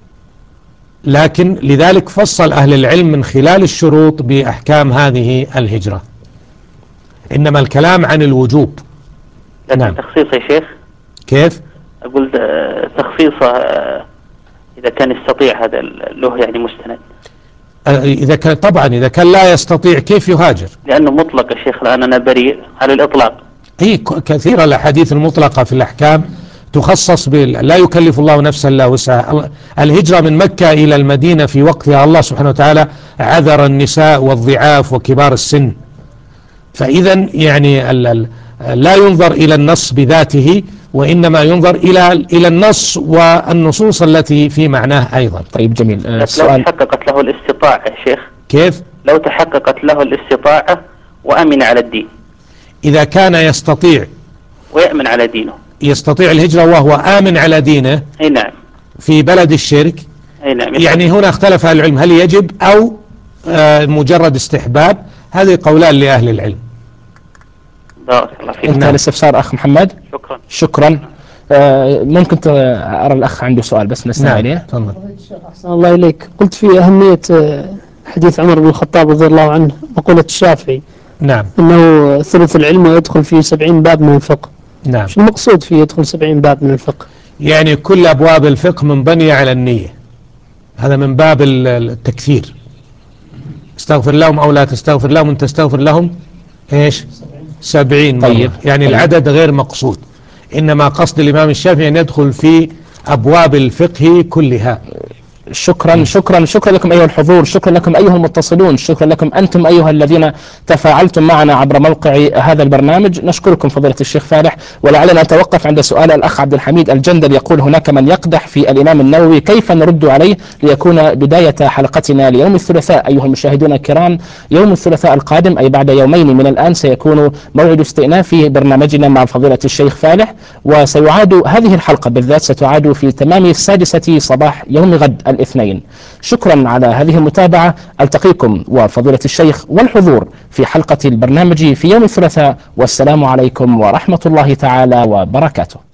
لكن لذلك فصل أهل العلم من خلال الشروط بأحكام هذه الهجرة، إنما الكلام عن الوجوب. لكن نعم. تخصيص يا شيخ كيف؟ أقول تخصيصه إذا كان يستطيع هذا له يعني مستند. إذا كان طبعا إذا كان لا يستطيع كيف يهاجر؟ لأنه مطلق يا شيخ الآن أنا بريء على الإطلاق. هي كثيرة الأحاديث المطلقة في الأحكام تخصص بال... لا يكلف الله نفسا الا وسعها. الهجرة من مكة إلى المدينة في وقتها الله سبحانه وتعالى عذر النساء والضعاف وكبار السن، فإذا يعني ال... ال... لا ينظر إلى النص بذاته، وإنما ينظر إلى إلى النص والنصوص التي في معناه أيضا. طيب جميل. لو تحققت له الاستطاعة يا شيخ، كيف؟ لو تحققت له الاستطاعة وأمن على الدين، إذا كان يستطيع ويأمن على دينه، يستطيع الهجرة وهو آمن على دينه، أي نعم، في بلد الشرك، أي نعم. يعني هنا اختلف أهل العلم هل يجب أو آه مجرد استحباب، هذه قولان لأهل العلم. بارك الله فيك. انتهى الاستفسار أخ محمد. شكرا. شكرا. آه ممكن أرى الأخ عنده سؤال بس نستمع نعم. إليه. تفضل. أحسن الله إليك. قلت في أهمية حديث عمر بن الخطاب رضي الله عنه، مقولة الشافعي نعم أنه ثلث العلم ويدخل فيه سبعين باب من الفقه. نعم. شو المقصود فيه يدخل سبعين باب من الفقه؟ يعني كل أبواب الفقه منبنية على النية، هذا من باب التكثير. استغفر لهم أو لا تستغفر لهم، إن تستغفر لهم إيش؟ سبعين مرة. طيب. يعني طيب. العدد غير مقصود، إنما قصد الإمام الشافعي أن يدخل في أبواب الفقه كلها. شكرا شكرا شكرا لكم أيها الحضور، شكرا لكم أيها المتصلون، شكرا لكم أنتم أيها الذين تفاعلتم معنا عبر موقع هذا البرنامج. نشكركم فضيلة الشيخ فالح. ولعلنا نتوقف عند سؤال الأخ عبد الحميد الجندل، يقول هناك من يقدح في الإمام النووي، كيف نرد عليه ليكون بداية حلقتنا ليوم الثلاثاء؟ أيها المشاهدون الكرام، يوم الثلاثاء القادم أي بعد يومين من الآن سيكون موعد استئناف برنامجنا مع فضيلة الشيخ فالح، وسيعاد هذه الحلقة بالذات ستعاد في تمام السادسة صباح يوم غد الاثنين. شكرا على هذه المتابعة. ألتقيكم وفضيلة الشيخ والحضور في حلقة البرنامج في يوم الثلاثاء، والسلام عليكم ورحمة الله تعالى وبركاته.